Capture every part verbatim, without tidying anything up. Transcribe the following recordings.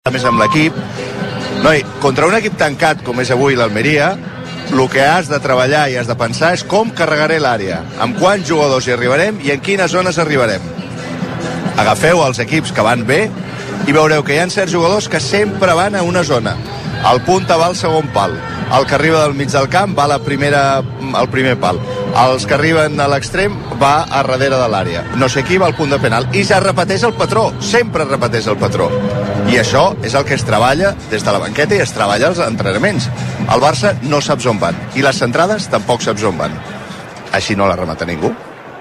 més amb l'equip. Noi, contra un equip tancat com és avui l'Almeria, el que has de treballar i has de pensar és com carregaré l'àrea, amb quants jugadors hi arribarem i en quines zones arribarem. Agafeu els equips que van bé i veureu que hi ha certs jugadors que sempre van a una zona. El punta va al segon pal, el que arriba del mig del camp va a la primera, al primer pal, els que arriben a l'extrem va a darrere de l'àrea, no sé qui va al punt de penal, i ja repeteix el patró, sempre repeteix el patró, i això és el que es treballa des de la banqueta i es treballa als entrenaments. El Barça no saps on van, i les centrades tampoc saps on van, així no la remata ningú.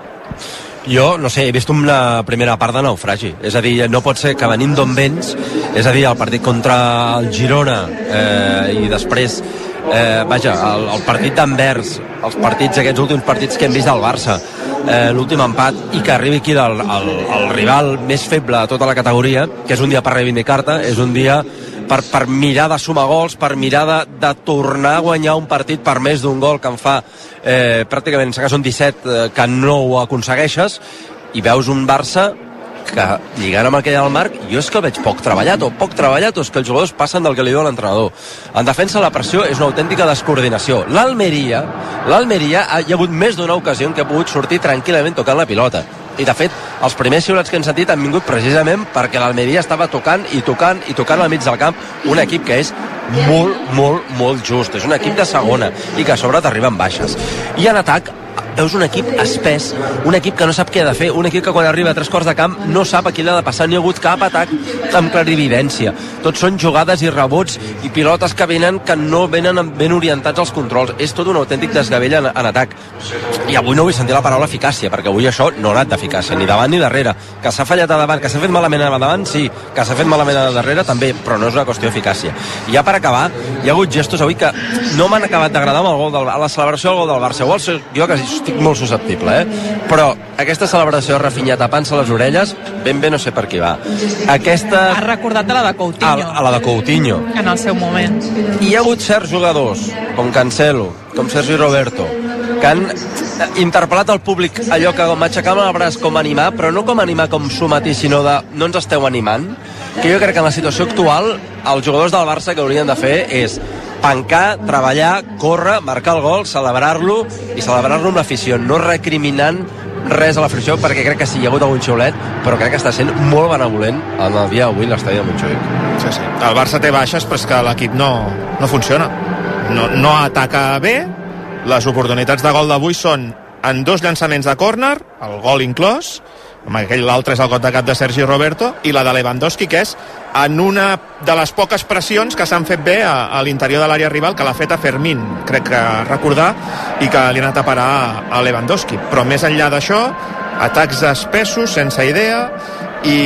Jo, no sé, he vist una primera part de naufragi. És a dir, no pot ser que venim d'on vens, és a dir, el partit contra el Girona eh, i després, eh, vaja, el, el partit d'Anvers, els partits, aquests últims partits que hem vist del Barça, eh, l'últim empat, i que arribi aquí el, el, el rival més feble de tota la categoria, que és un dia per reivindicar-te, és un dia per, per mirar de sumar gols, per mirar de, de tornar a guanyar un partit per més d'un gol que en fa eh, pràcticament, que són disset, eh, que no ho aconsegueixes, i veus un Barça que, lligant amb aquell al Marc, jo és que el veig poc treballat, o poc treballat, o és que els jugadors passen del que li diu l'entrenador. En defensa la pressió és una autèntica descoordinació. L'Almeria, l'Almeria hi ha hagut més d'una ocasió en què ha pogut sortir tranquil·lament tocant la pilota. I de fet, els primers xiulets que hem sentit han vingut precisament perquè l'Almeria estava tocant i tocant i tocant al mig del camp un equip que és molt, molt, molt just. És un equip de segona i que a sobre t'arriben baixes. I en atac veus un equip espès, un equip que no sap què ha de fer, un equip que quan arriba a tres quarts de camp no sap a qui l'ha de passar, ni ha hagut cap atac amb clarividència. Tots són jugades i rebots i pilotes que venen que no venen ben orientats als controls. És tot un autèntic desgavell en, en atac. I avui no vull sentir la paraula eficàcia, perquè avui això no ha anat d'eficàcia, ni davant ni darrere. Que s'ha fallat a davant, que s'ha fet malament a davant, sí, que s'ha fet malament a darrere també, però no és una qüestió d'eficàcia. I ja per acabar, hi ha hagut gestos avui que no m'han acabat d'agradar amb el gol del, a la celebració del gol del Barça. Igual jo que estic molt susceptible, eh? Però aquesta celebració de Rafinha tapant-se les orelles, ben bé no sé per qui va. Aquesta... Has recordat de la de Coutinho. A, a la de Coutinho. En el seu moment. I hi ha hagut certs jugadors, com Cancelo, com Sergi Roberto, que han interpel·lat al públic allò que m'aixecàvem el braç com animar, però no com animar com sometir, sinó de no ens esteu animant, que jo crec que en la situació actual els jugadors del Barça que haurien de fer és pencar, treballar, córrer, marcar el gol, celebrar-lo i celebrar-lo amb l'afició, no recriminant res a l'afició, perquè crec que sí, hi ha hagut algun xiulet, però crec que està sent molt benevolent en el dia d'avui l'estadi de Montjuïc. Sí, sí. El Barça té baixes, però és que l'equip no, no funciona. No, no ataca bé. Les oportunitats de gol d'avui són en dos llançaments de córner, el gol inclòs, aquell l'altre és el got de cap de Sergi Roberto, i la de Lewandowski, que és en una de les poques pressions que s'han fet bé a, a l'interior de l'àrea rival, que l'ha fet a Fermín, crec que recordar, i que li ha anat a parar a, a Lewandowski. Però més enllà d'això, atacs espessos, sense idea, i,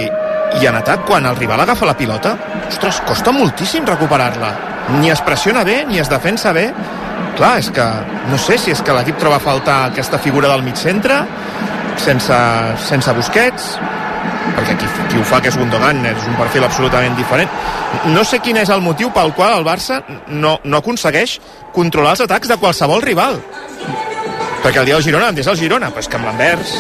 i en atac, quan el rival agafa la pilota, ostres, costa moltíssim recuperar-la. Ni es pressiona bé, ni es defensa bé. Clar, és que no sé si és que l'equip troba a faltar aquesta figura del mig centre, sense, sense Busquets, perquè qui, qui ho fa, que és Gundogan, és un perfil absolutament diferent. No sé quin és el motiu pel qual el Barça no, no aconsegueix controlar els atacs de qualsevol rival, perquè el dia del Girona és el Girona, però és que amb l'Anvers,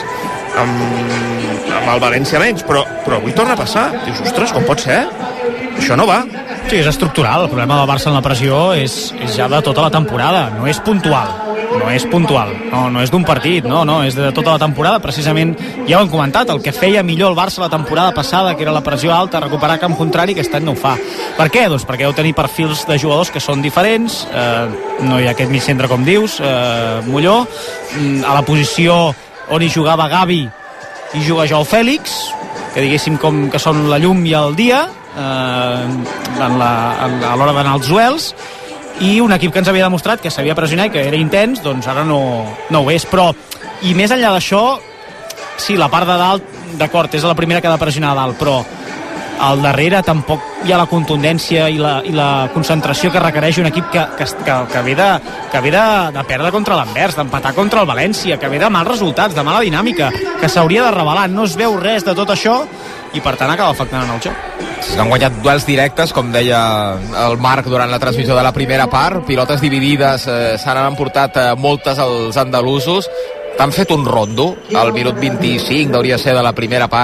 amb, amb el València menys, però, però avui torna a passar. Dius, ostres, com pot ser? Això no va. Sí, és estructural. El problema del Barça en la pressió és, és ja de tota la temporada, no és puntual. No és puntual, no, no és d'un partit, no, no, és de tota la temporada. Precisament, ja ho hem comentat, el que feia millor el Barça la temporada passada, que era la pressió alta, recuperar camp contrari, aquest any no ho fa. Per què? Doncs perquè deu tenir perfils de jugadors que són diferents, eh, no hi ha aquest mig centre com dius, eh, Molló, a la posició on hi jugava Gavi hi juga Joao Fèlix, que diguéssim com que són la llum i el dia, eh, en la, en, a l'hora d'anar als duels, i un equip que ens havia demostrat que sabia pressionar i que era intens, doncs ara no, no ho és. Però, i més enllà d'això, sí, la part de dalt, d'acord, és la primera que ha de pressionar a dalt, però al darrere tampoc hi ha la contundència i la, i la concentració que requereix un equip que, que, que, que ve, de, que ve de, de perdre contra l'Anvers, d'empatar contra el València, que ve de mals resultats, de mala dinàmica, que s'hauria de revelar. No es veu res de tot això i per tant acaba afectant en el joc. Han guanyat duels directes, com deia el Marc durant la transmissió de la primera part, pilotes dividides, eh, s'han emportat eh, moltes als andalusos. T'han fet un rondo al minut vint-i-cinc, hauria de ser de la primera part,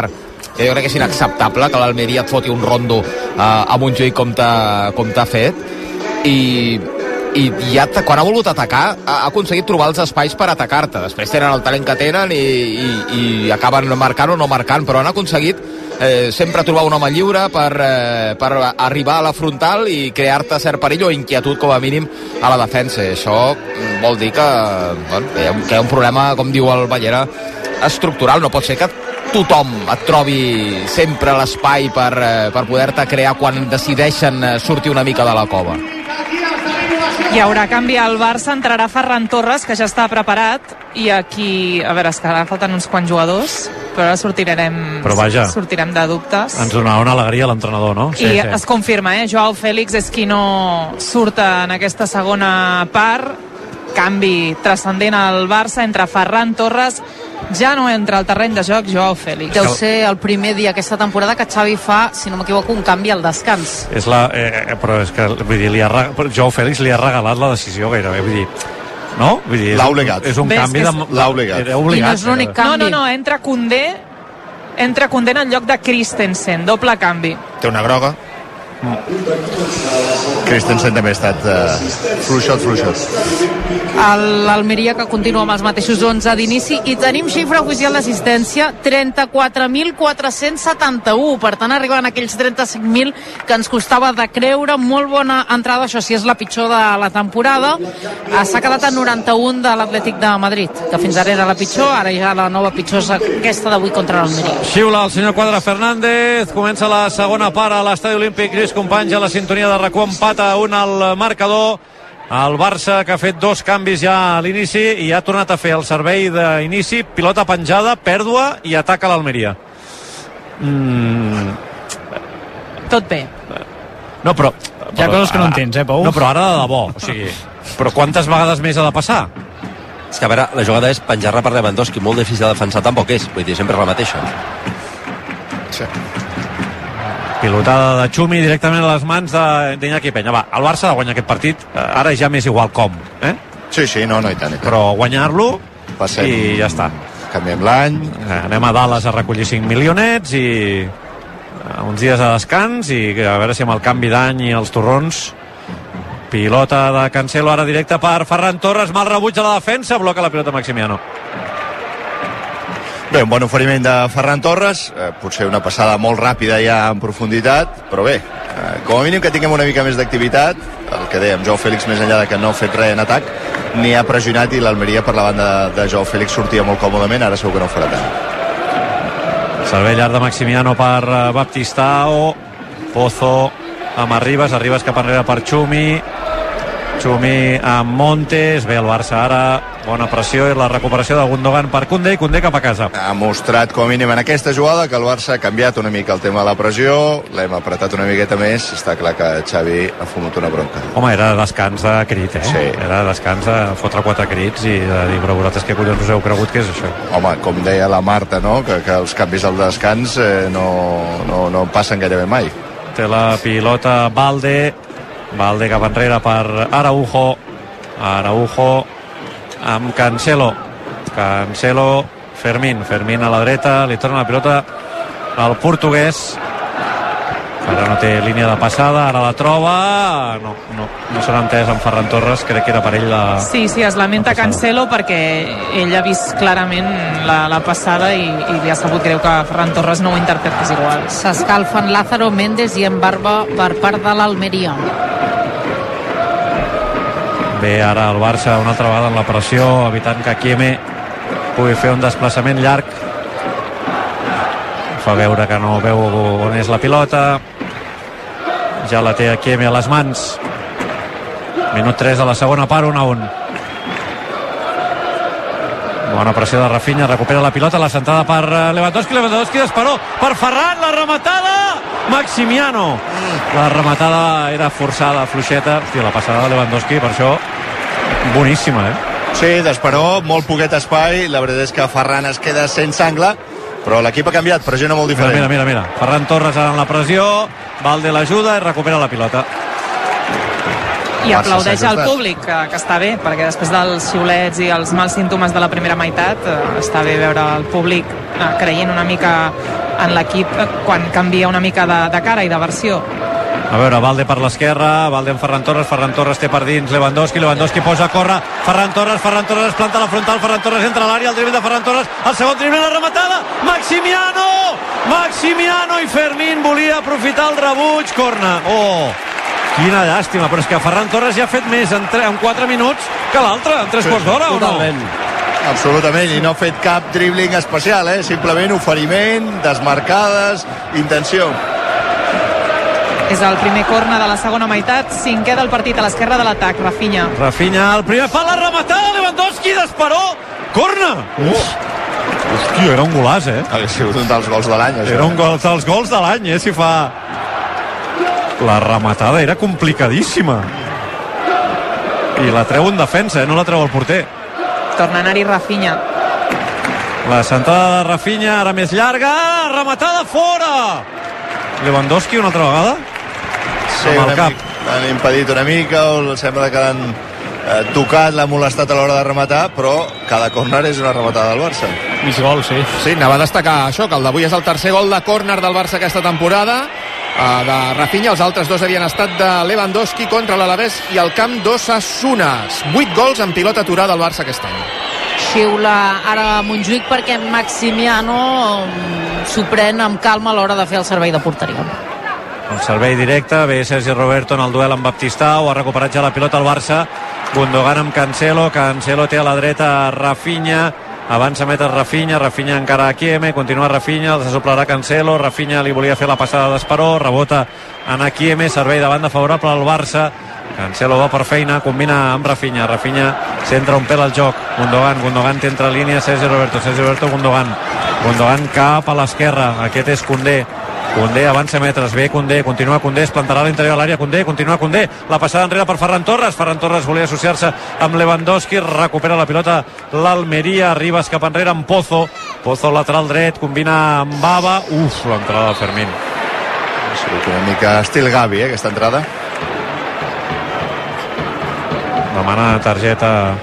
que jo crec que és inacceptable que l'Almeria et foti un rondo eh, a Montjuïc com t'ha com t'ha fet, i i ja quan ha volgut atacar ha aconseguit trobar els espais per atacar-te. Després tenen el talent que tenen i, i, i acaben marcant o no marcant, però han aconseguit eh, sempre trobar un home lliure per, eh, per arribar a la frontal i crear-te cert perill o inquietud com a mínim a la defensa. I això vol dir que, bueno, que, hi ha, que hi ha un problema, com diu el Ballera, estructural. No pot ser que tothom et trobi sempre l'espai per, eh, per poder-te crear quan decideixen sortir una mica de la cova. Hi haurà canvi al Barça, entrarà Ferran Torres, que ja està preparat, i aquí, a veure, és que ara falten uns quants jugadors, però ara sortirem, però vaja, sortirem de dubtes. Ens donarà una alegria l'entrenador, no? Sí, I sí. Es confirma, eh? Joao Fèlix és qui no surt en aquesta segona part. Canvi transcendent al Barça entre Ferran Torres. Ja no entra al terreny de joc Joao Fèlix. Deu ser el primer dia aquesta temporada que Xavi fa, si no m'equivoco, un canvi al descans. És la, eh, però és que vull dir, li ha, Joao Fèlix li ha regalat la decisió gairebé, vull dir, no? Vull dir, l'ha obligat. És un Ves, canvi de... L'ha obligat. I no és l'únic canvi. No, no, no, entra Koundé, entra Koundé en lloc de Christensen, doble canvi. Té una groga. Christensen també ha estat uh, fluixot, fluixot. L'Almeria, que continua amb els mateixos onze d'inici, i tenim xifra oficial d'assistència, trenta-quatre mil quatre-cents setanta-u, per tant arriben aquells trenta-cinc mil que ens costava de creure. Molt bona entrada, això sí és la pitjor de la temporada. S'ha quedat a noranta-un de l'Atlètic de Madrid, que fins ara era la pitjor, ara ja la nova pitjor és aquesta d'avui contra l'Almeria. Xiula el senyor Quadra Fernández, comença la segona part a l'Estadi Olímpic. Lluís Companys a la sintonia de RAC u, empata un al marcador. El Barça, que ha fet dos canvis ja a l'inici i ha tornat a fer el servei d'inici, pilota penjada, pèrdua i ataca l'Almeria. Mm. Tot bé. No, però... Hi ha coses que no entens, eh, Pau? No, però ara de debò, o sigui... Però quantes vegades més ha de passar? És que a veure, la jugada és penjar-la per Lewandowski, molt difícil de defensar, tampoc és, vull dir, sempre és la mateixa. Sí. Pilotada de Xumi directament a les mans d'Iñaki Peña. Va, el Barça ha de guanyar aquest partit, ara ja m'és igual com, eh? Sí, sí, no, no, i tant, i tant. Però guanyar-lo Passem. I ja està. Canviem l'any. Anem a Dallas a recollir cinc milionets i uns dies a descans i a veure si amb el canvi d'any i els torrons. Pilota de Cancelo ara directe per Ferran Torres, mal rebuig a la defensa, bloca la pilota Maximiano. Bé, un bon oferiment de Ferran Torres, eh, potser una passada molt ràpida ja en profunditat, però bé, eh, com a mínim que tinguem una mica més d'activitat. El que dèiem, Joao Fèlix, més enllà de que no ha fet res en atac, ni ha pressionat, i l'Almeria per la banda de, de Joao Fèlix sortia molt còmodament, ara segur que no ho farà tant. Servei llarg de Maximiano per uh, Baptistao, Pozo amb Arribas, Arribas cap enrere per Xumi, Xumi amb Montes, ve el Barça ara, bona pressió i la recuperació de Gundogan per Koundé, i Koundé cap a casa. Ha mostrat com a mínim en aquesta jugada que el Barça ha canviat una mica el tema de la pressió, l'hem apretat una miqueta més, està clar que Xavi ha fumat una bronca. Home, era descans de crit, eh? Sí. Era descans de fotre quatre crits i de dir, però vosaltres què collons us heu cregut que és això? Home, com deia la Marta, no?, que, que els canvis al descans eh, no, no, no passen gairebé mai. Té la pilota Valde, Valde cap enrere per Araujo, Araujo amb Cancelo, Cancelo, Fermín, Fermín a la dreta, li torna la pilota al portuguès, ara no té línia de passada, ara la troba, no, no, no s'ha entès amb Ferran Torres, crec que era per ell la... Sí, sí, es lamenta Cancelo perquè ell ha vist clarament la, la passada i, i li ha sabut greu que Ferran Torres no ho interpretés igual. S'escalfen Lázaro, Méndez i Embarba per part de l'Almeria. Bé, ara el Barça una altra vegada en la pressió, evitant que Kieme pugui fer un desplaçament llarg. Fa veure que no veu on és la pilota. Ja la té Kieme a les mans. Minut tres de la segona part, un a un. Bona pressió de Rafinha, recupera la pilota, la centrada per Lewandowski, Lewandowski d'esperó per Ferran, la rematada Maximiano, la rematada era forçada, fluixeta. Hòstia, la passada de Lewandowski, per això boníssima, eh? Sí, d'esperó, molt poquet espai, la veritat és que Ferran es queda sense angle, però l'equip ha canviat, pressiona molt diferent. Mira, mira, mira, Ferran Torres ara en la pressió, Valde l'ajuda i recupera la pilota. I aplaudeix al públic, que, que està bé, perquè després dels xiulets i els mals símptomes de la primera meitat, eh, està bé veure el públic eh, creient una mica en l'equip quan canvia una mica de, de cara i de versió. A veure, Valde per l'esquerra, Valde amb Ferran Torres, Ferran Torres té per dins Lewandowski, Lewandowski posa a córrer, Ferran Torres, Ferran Torres es planta a la frontal, Ferran Torres entra a l'àrea, el drible de Ferran Torres, el segon drible, la rematada, Maximiano! Maximiano i Fermín volia aprofitar el rebuig, corna. Oh, quina llàstima, però és que Ferran Torres ja ha fet més en, tre, en quatre minuts que l'altre, en tres quarts d'hora, o no? Absolutament, i no ha fet cap dribbling especial, eh? Simplement oferiment, desmarcades, intenció. És el primer corna de la segona meitat, cinquè del partit a l'esquerra de l'atac, Rafinha. Rafinha, el primer pal, la rematada, Lewandowski, d'esperó, corna! Uf. Hòstia, era un golàs, eh? Ha sigut un dels gols de l'any, això. Era un gol, dels gols de l'any, eh, si fa... La rematada era complicadíssima. I la treu en defensa, eh? No la treu el porter. Torna a anar-hi Rafinha. La centrada de Rafinha, ara més llarga, rematada fora! Lewandowski una altra vegada? Sí, amb el cap. L'han impedit una mica, o sembla que l'han eh, tocat, l'ha molestat a l'hora de rematar, però cada córner és una rematada del Barça. Mig gol, sí. Sí, anava a destacar això, que el d'avui és el tercer gol de córner del Barça aquesta temporada, uh, de Rafinha. Els altres dos havien estat de Lewandowski contra l'Alavés i el camp d'Osasuna. Vuit gols en pilota aturada del Barça aquest any. Xiula ara Montjuïc perquè Maximiano s'ho pren amb calma a l'hora de fer el servei de porteria. El servei directe, ve Sergi Roberto en el duel amb Baptistao, ha recuperat ja la pilota al Barça, Gundogan amb Cancelo, Cancelo té a la dreta Rafinha, avança meta Rafinha, Rafinha encara a Kieme, continua Rafinha, el s'asoplarà Cancelo, Rafinha li volia fer la passada d'Esperó, rebota en Kieme, servei de banda favorable al Barça, Cancelo va per feina, combina amb Rafinha, Rafinha centra un pèl al joc, Gundogan, Gundogan té entre línia Sergi Roberto, Sergi Roberto, Gundogan, Gundogan cap a l'esquerra, aquest és Koundé, Koundé avança metres, bé Koundé, continua Koundé, es plantarà a l'interior de l'àrea, Koundé, continua Koundé, la passada enrere per Ferran Torres, Ferran Torres volia associar-se amb Lewandowski, recupera la pilota l'Almeria, Ribas cap enrere amb Pozo, Pozo lateral dret, combina amb Bava, uf, l'entrada de Fermín. Ha sigut una mica estil Gavi, eh, aquesta entrada. Demana targeta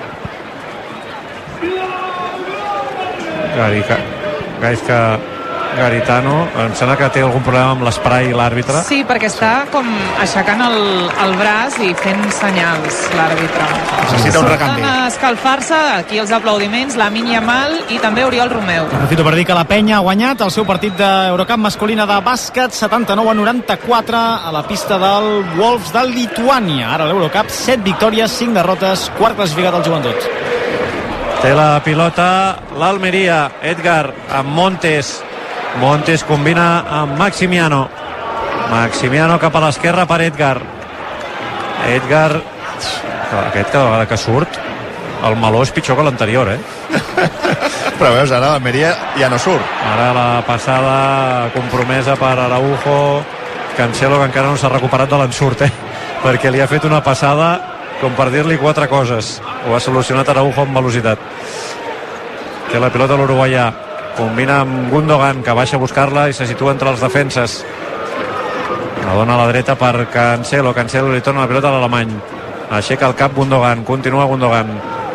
Garica Gaisca Garitano, em sembla que té algun problema amb l'esprai i l'àrbitre. Sí, perquè està com aixecant el, el braç i fent senyals l'àrbitre. Necessita un recanvi. Surten a escalfar-se, aquí els aplaudiments, Lamine Yamal i també Oriol Romeu. Aprofito per dir que la Penya ha guanyat el seu partit d'Eurocup masculina de bàsquet setanta-nou a noranta-quatre a la pista del Wolves de Lituània. Ara l'Eurocup, set victòries, cinc derrotes, quart classificat al Joventut. Té la pilota l'Almeria, Edgar amb Montes, Montes combina amb Maximiano, Maximiano cap a l'esquerra per Edgar, Edgar, aquest cada vegada que surt el meló és pitjor que l'anterior, eh? Però veus, ara l'Almeria ja no surt. Ara la passada compromesa per Araujo, Cancelo que encara no s'ha recuperat de l'ensurt, eh? Perquè li ha fet una passada com per dir-li quatre coses. Ho ha solucionat Araujo amb velocitat. Té la pilota l'uruguaià, combina amb Gundogan, que baixa a buscar-la i se situa entre els defenses. La dona a la dreta per Cancelo, Cancelo li torna la pilota a l'alemany, aixeca el cap Gundogan, continua Gundogan.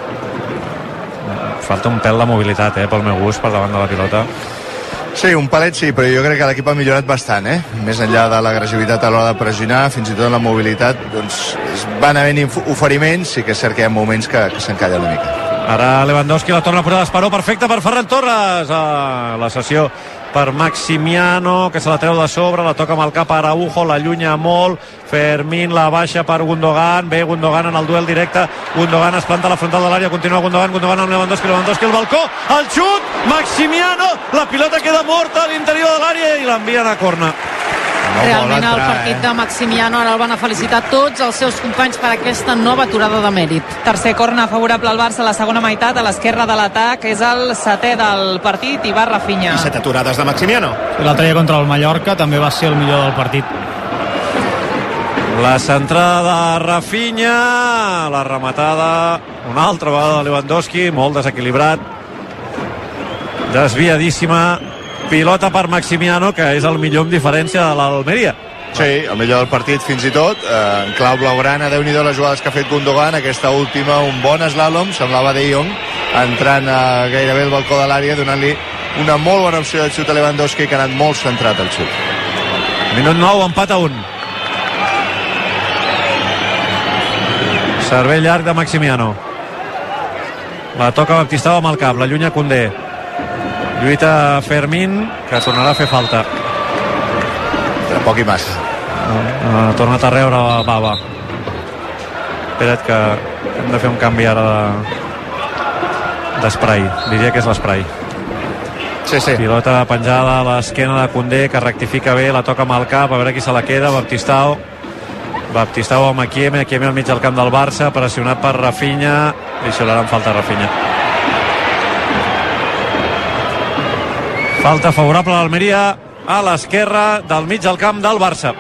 Falta un pèl de mobilitat, eh, pel meu gust, per davant de la pilota. Sí, un palet sí, però jo crec que l'equip ha millorat bastant, eh? Més enllà de l'agressivitat a l'hora de pressionar, fins i tot en la mobilitat, doncs van havent oferiments, sí que és cert que hi ha moments que, que s'encalla una mica. Ara Lewandowski la torna a posar d'Esperó, perfecte per Ferran Torres, ah, la sessió per Maximiano, que se la treu de sobre, la toca amb el cap a Araujo, l'allunya molt, Fermín la baixa per Gundogan, ve Gundogan en el duel directe, Gundogan es planta a la frontal de l'àrea, continua Gundogan, Gundogan amb Lewandowski, Lewandowski al balcó, el xut, Maximiano, la pilota queda morta a l'interior de l'àrea i l'envien a corna. No realment el partit eh? de Maximiano ara el van a felicitar tots els seus companys per aquesta nova aturada de mèrit. Tercer corna favorable al Barça a la segona meitat, a l'esquerra de l'atac, és el setè del partit i va Rafinha. I set aturades de Maximiano. L'altre dia contra el Mallorca també va ser el millor del partit. La centrada de Rafinha, la rematada una altra vegada de Lewandowski, molt desequilibrat, desviadíssima, pilota per Maximiano, que és el millor amb diferència de l'Almeria. Sí, el millor del partit fins i tot, eh, en clau blaugrana, Déu-n'hi-do les jugades que ha fet Gundogan, aquesta última un bon slalom, semblava De Jong, entrant a gairebé el balcó de l'àrea, donant-li una molt bona opció de xut a Lewandowski, que ha anat molt centrat al xut. Minut nou, empat a un. Servei llarg de Maximiano. La toca Baptistao amb el cap, la llunya Koundé. Lluita Fermín, que tornarà a fer falta. De poc i massa. Ha tornat a reure Bava. Espera't que hem de fer un canvi ara de d'esprai. Diria que és l'esprai. Sí, sí. Pilota penjada a l'esquena de Koundé, que rectifica bé, la toca amb el cap, a veure qui se la queda. Baptistao. Baptistao amb Akieme, Akieme al mig del camp del Barça, pressionat per Rafinha, i xiularan falta a Rafinha. Falta favorable a l'Almeria a l'esquerra del mig del camp del Barça.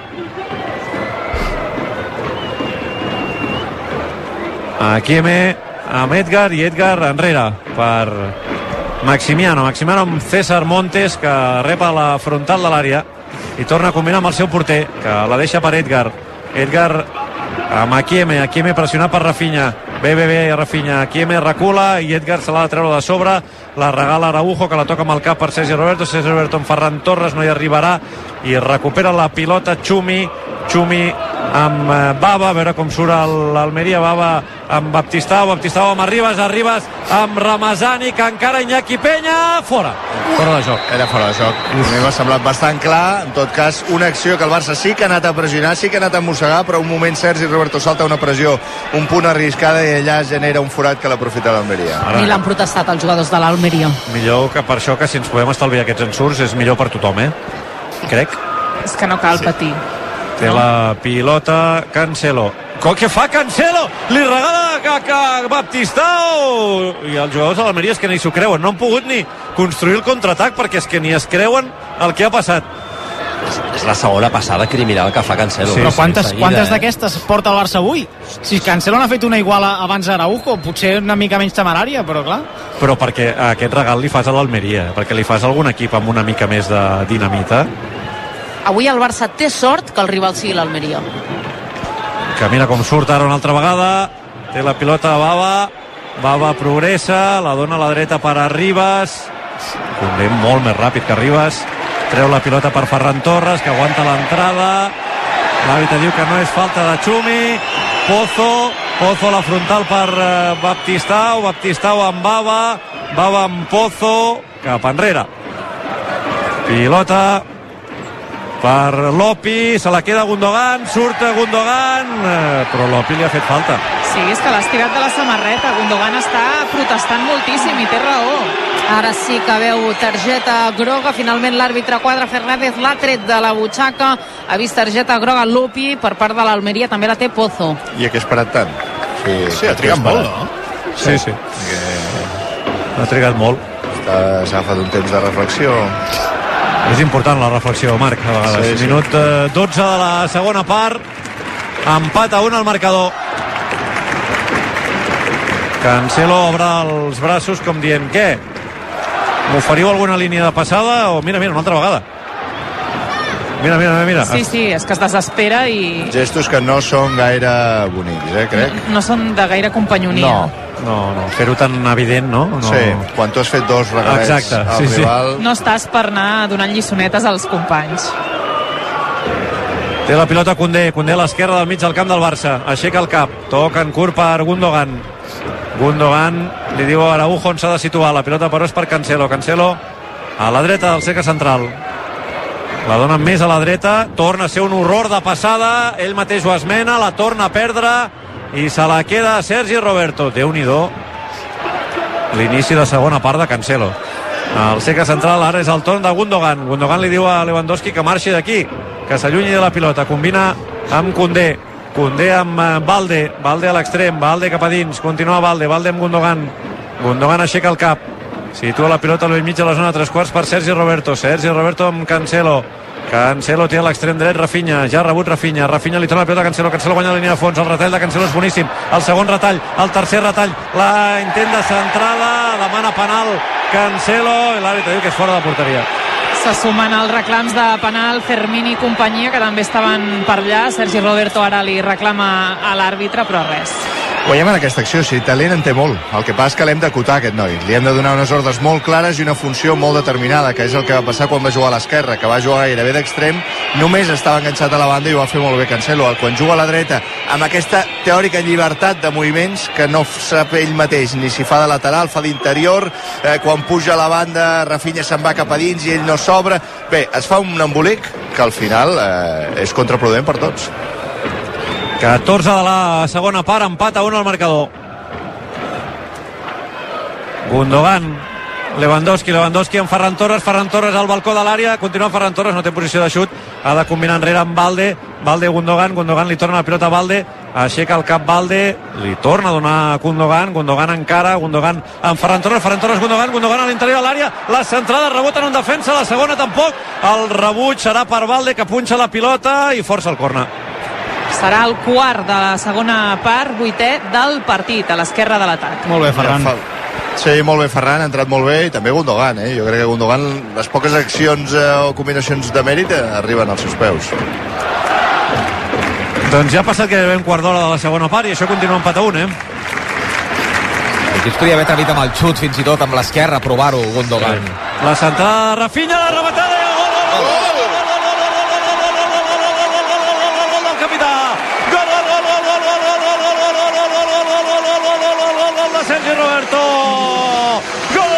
Akieme amb Edgar, i Edgar enrere per Maximiano. Maximiano amb César Montes, que rep a la frontal de l'àrea i torna a combinar amb el seu porter, que la deixa per Edgar. Edgar amb Akieme, Akieme pressionat per Rafinha. Bé, bé, bé, Rafinha. Akieme recula i Edgar se l'ha de treure de sobre. La regala Araujo, que la toca amb el cap per Sergi Roberto. Sergi Roberto amb Ferran Torres, no hi arribarà, i recupera la pilota Chumi. Chumi amb Bava, a veure com surt l'Almeria. Bava amb Baptistao, Baptistao amb Arribas, Arribas amb Ramazani, que encara Iñaki Peña, fora, fora de joc. Era fora de joc. A mi m'ha semblat bastant clar. En tot cas, una acció que el Barça sí que ha anat a pressionar, sí que ha anat a mossegar, però un moment Sergi Roberto salta una pressió un punt arriscada i allà genera un forat que l'aprofita l'Almeria. Ni l'han protestat els jugadors de l'Almeria. Millor que per això, que si ens podem estalviar aquests ensurts, és millor per tothom, eh? Crec. És que no cal sí. patir. Té no. La pilota Cancelo. Què fa Cancelo? Li regala a, a Baptistao! I els jugadors de l'Almeria és que ni s'ho creuen. No han pogut ni construir el contraatac, perquè és que ni es creuen el que ha passat. És la segona passada criminal que fa Cancelo. Sí, però quantes, seguida, quantes eh? d'aquestes porta el Barça avui? Si Cancelo n'ha fet una igual abans a Araujo, potser una mica menys temerària, però clar. Però perquè aquest regal li fas a l'Almeria, perquè li fas a algun equip amb una mica més de dinamita. Avui el Barça té sort que el rival sigui l'Almeria. Que mira com surt ara una altra vegada. Té la pilota Bava. Bava progressa, la dona a la dreta per Arribas. Koundé molt més ràpid que Arribas. Treu la pilota per Ferran Torres, que aguanta l'entrada. L'àrbitre diu que no és falta de Chumi. Pozo, Pozo a la frontal per uh, Baptistao. Baptistao amb Bava. Bava amb Pozo. Cap enrere. Pilota per Lopi, se la queda Gundogan, surt Gundogan, eh, però Lopi li ha fet falta. Sí, és que l'ha estirat de la samarreta. Gundogan està protestant moltíssim i té raó. Ara sí que veu targeta groga. Finalment l'àrbitre Quadra Fernández l'ha tret de la butxaca. Ha vist targeta groga Lopi per part de l'Almeria. També la té Pozo. I a què ha esperat tant? Sí, sí ha trigat molt, no? Sí, sí. Que... Ha trigat molt. S'ha agafat un temps de reflexió. És important la reflexió, Marc, a vegades. Sí, sí. Minut eh, dotze de la segona part. Empat a un al marcador. Cancelo obre els braços com dient, què? M'oferiu alguna línia de passada? O mira, mira, una altra vegada. Mira, mira, mira. Sí, sí, és que es desespera i... Gestos que no són gaire bonics, eh, crec. No, no són de gaire companyonia. No. No, no, fer-ho tan evident, no? no? Sí, quan tu has fet dos regalets Exacte, al sí, rival... Sí. No estàs per anar donant lliçonetes als companys. Té la pilota Koundé, Koundé a l'esquerra del mig del camp del Barça. Aixeca el cap, toca en curt per Gundogan. Gundogan li diu a Araujo on s'ha de situar. La pilota però és per Cancelo. Cancelo a la dreta del cercle central. La dona més a la dreta, torna a ser un horror de passada, ell mateix ho esmena, la torna a perdre i se la queda Sergi Roberto. Déu-n'hi-do l'inici de segona part de Cancelo. El cercle central ara és el torn de Gundogan. Gundogan li diu a Lewandowski que marxi d'aquí, que s'allunyi de la pilota. Combina amb Koundé, Koundé amb Balde, Balde a l'extrem, Balde cap a dins, continua Balde, Balde amb Gundogan. Gundogan aixeca el cap, situa la pilota al mig de la zona de tres quarts per Sergi Roberto. Sergi Roberto amb Cancelo. Cancelo té a l'extrem dret Rafinha, ja ha rebut Rafinha, Rafinha li torna la pilota a Cancelo, Cancelo guanya la línia de fons, el retall de Cancelo és boníssim, el segon retall, el tercer retall, la intent de centrada, demana penal Cancelo i l'àrbitre diu que és fora de porteria. Se sumen els reclams de penal Fermín i companyia, que també estaven per allà. Sergi Roberto ara li reclama a l'àrbitre, però res. Ho veiem en aquesta acció, sí, talent en té molt. El que passa és que l'hem d'acotar, aquest noi. Li hem de donar unes ordres molt clares i una funció molt determinada, que és el que va passar quan va jugar a l'esquerra, que va jugar gairebé d'extrem, només estava enganxat a la banda i ho va fer molt bé Cancelo. Quan juga a la dreta, amb aquesta teòrica llibertat de moviments que no sap ell mateix, ni si fa de lateral, fa d'interior, eh, quan puja a la banda, Rafinha se'n va cap a dins i ell no s'obre. Bé, es fa un embolic que al final eh, és contraproduent per tots. catorze de la segona part, empat a un al marcador. Gundogan, Lewandowski, Lewandowski amb Ferran Torres, Ferran Torres al balcó de l'àrea, continua Ferran Torres, no té posició de xut, ha de combinar enrere amb Balde, Balde Gundogan, Gundogan li torna la pilota a Balde, aixeca el cap Balde, li torna a donar a Gundogan, Gundogan encara, Gundogan amb Ferran Torres, Ferran Torres, Gundogan, Gundogan a l'interior de l'àrea, la centrada, rebota en un defensa, la segona tampoc, el rebuig serà per Balde que punxa la pilota i força el corner. Serà el quart de la segona part, vuitè del partit, a l'esquerra de l'atac. Molt bé, Ferran. Sí, molt bé, Ferran, ha entrat molt bé, i també Gundogan, eh? Jo crec que Gundogan, les poques accions eh, o combinacions de mèrit eh, arriben als seus peus. Doncs ja ha passat gairebé un quart d'hora de la segona part i això continua empat a un, eh? Aquí es podria haver atrevit amb el xut, fins i tot amb l'esquerra, provar-ho, Gundogan. La centrada de Rafinha, la rematada i el gol, gol, gol, gol, gol, del capità. Gol, gol, gol, gol, gol, gol, gol, gol, gol, gol, gol, gol de Sergi Roberto. Gol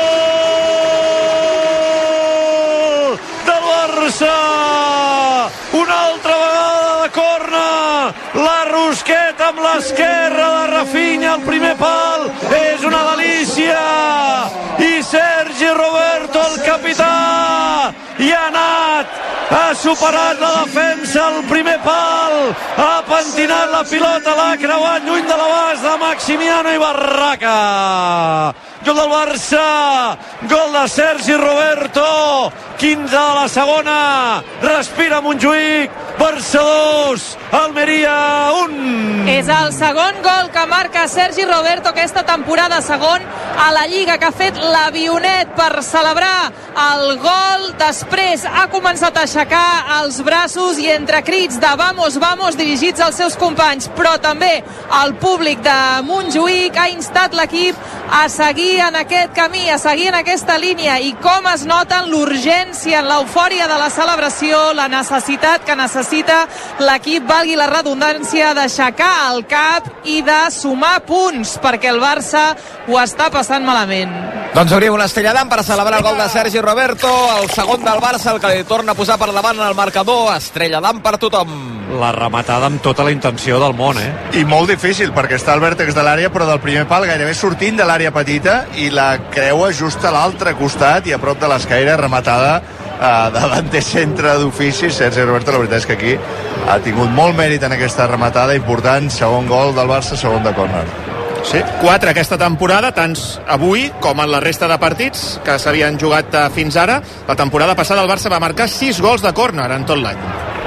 del Barça. Una altra vegada de corna. La rosqueta amb l'esquerra de Rafinha, el primer pal. És una delícia. I Sergi Roberto, el capità, hi ha anat, ha superat la defensa, el primer pal, ha pentinat la pilota, l'ha creuat lluny de l'abast de Maximiano i Barraca. Gol del Barça, gol de Sergi Roberto, quinze de la segona, respira Montjuïc, Barça dos, Almeria un. És el segon gol que marca Sergi Roberto aquesta temporada, segon a la Lliga, que ha fet l'avionet per celebrar el gol. Després ha començat a aixecar els braços i entre crits de vamos, vamos, dirigits als seus companys, però també al públic de Montjuïc, ha instat l'equip a seguir en aquest camí, a seguir en aquesta línia, i com es nota l'urgència, en l'eufòria de la celebració, la necessitat que necessita l'equip, valgui la redundància, d'aixecar el cap i de sumar punts, perquè el Barça ho està passant malament. Doncs obrim una estrella d'am per celebrar el gol de Sergi Roberto, el segon del Barça, el que li torna a posar per davant en el marcador. Estrella d'am per tothom. La rematada amb tota la intenció del món, eh? I molt difícil, perquè està al vèrtex de l'àrea, però del primer pal gairebé sortint de l'àrea petita, i la creua just a l'altre costat i a prop de l'escaire, rematada eh, davant de centre d'ofici. Sergi Roberto, la veritat és que aquí ha tingut molt mèrit en aquesta rematada important. Segon gol del Barça, segon de córner. Sí, quatre aquesta temporada, tants avui com en la resta de partits que s'havien jugat fins ara. La temporada passada el Barça va marcar sis gols de córner en tot l'any.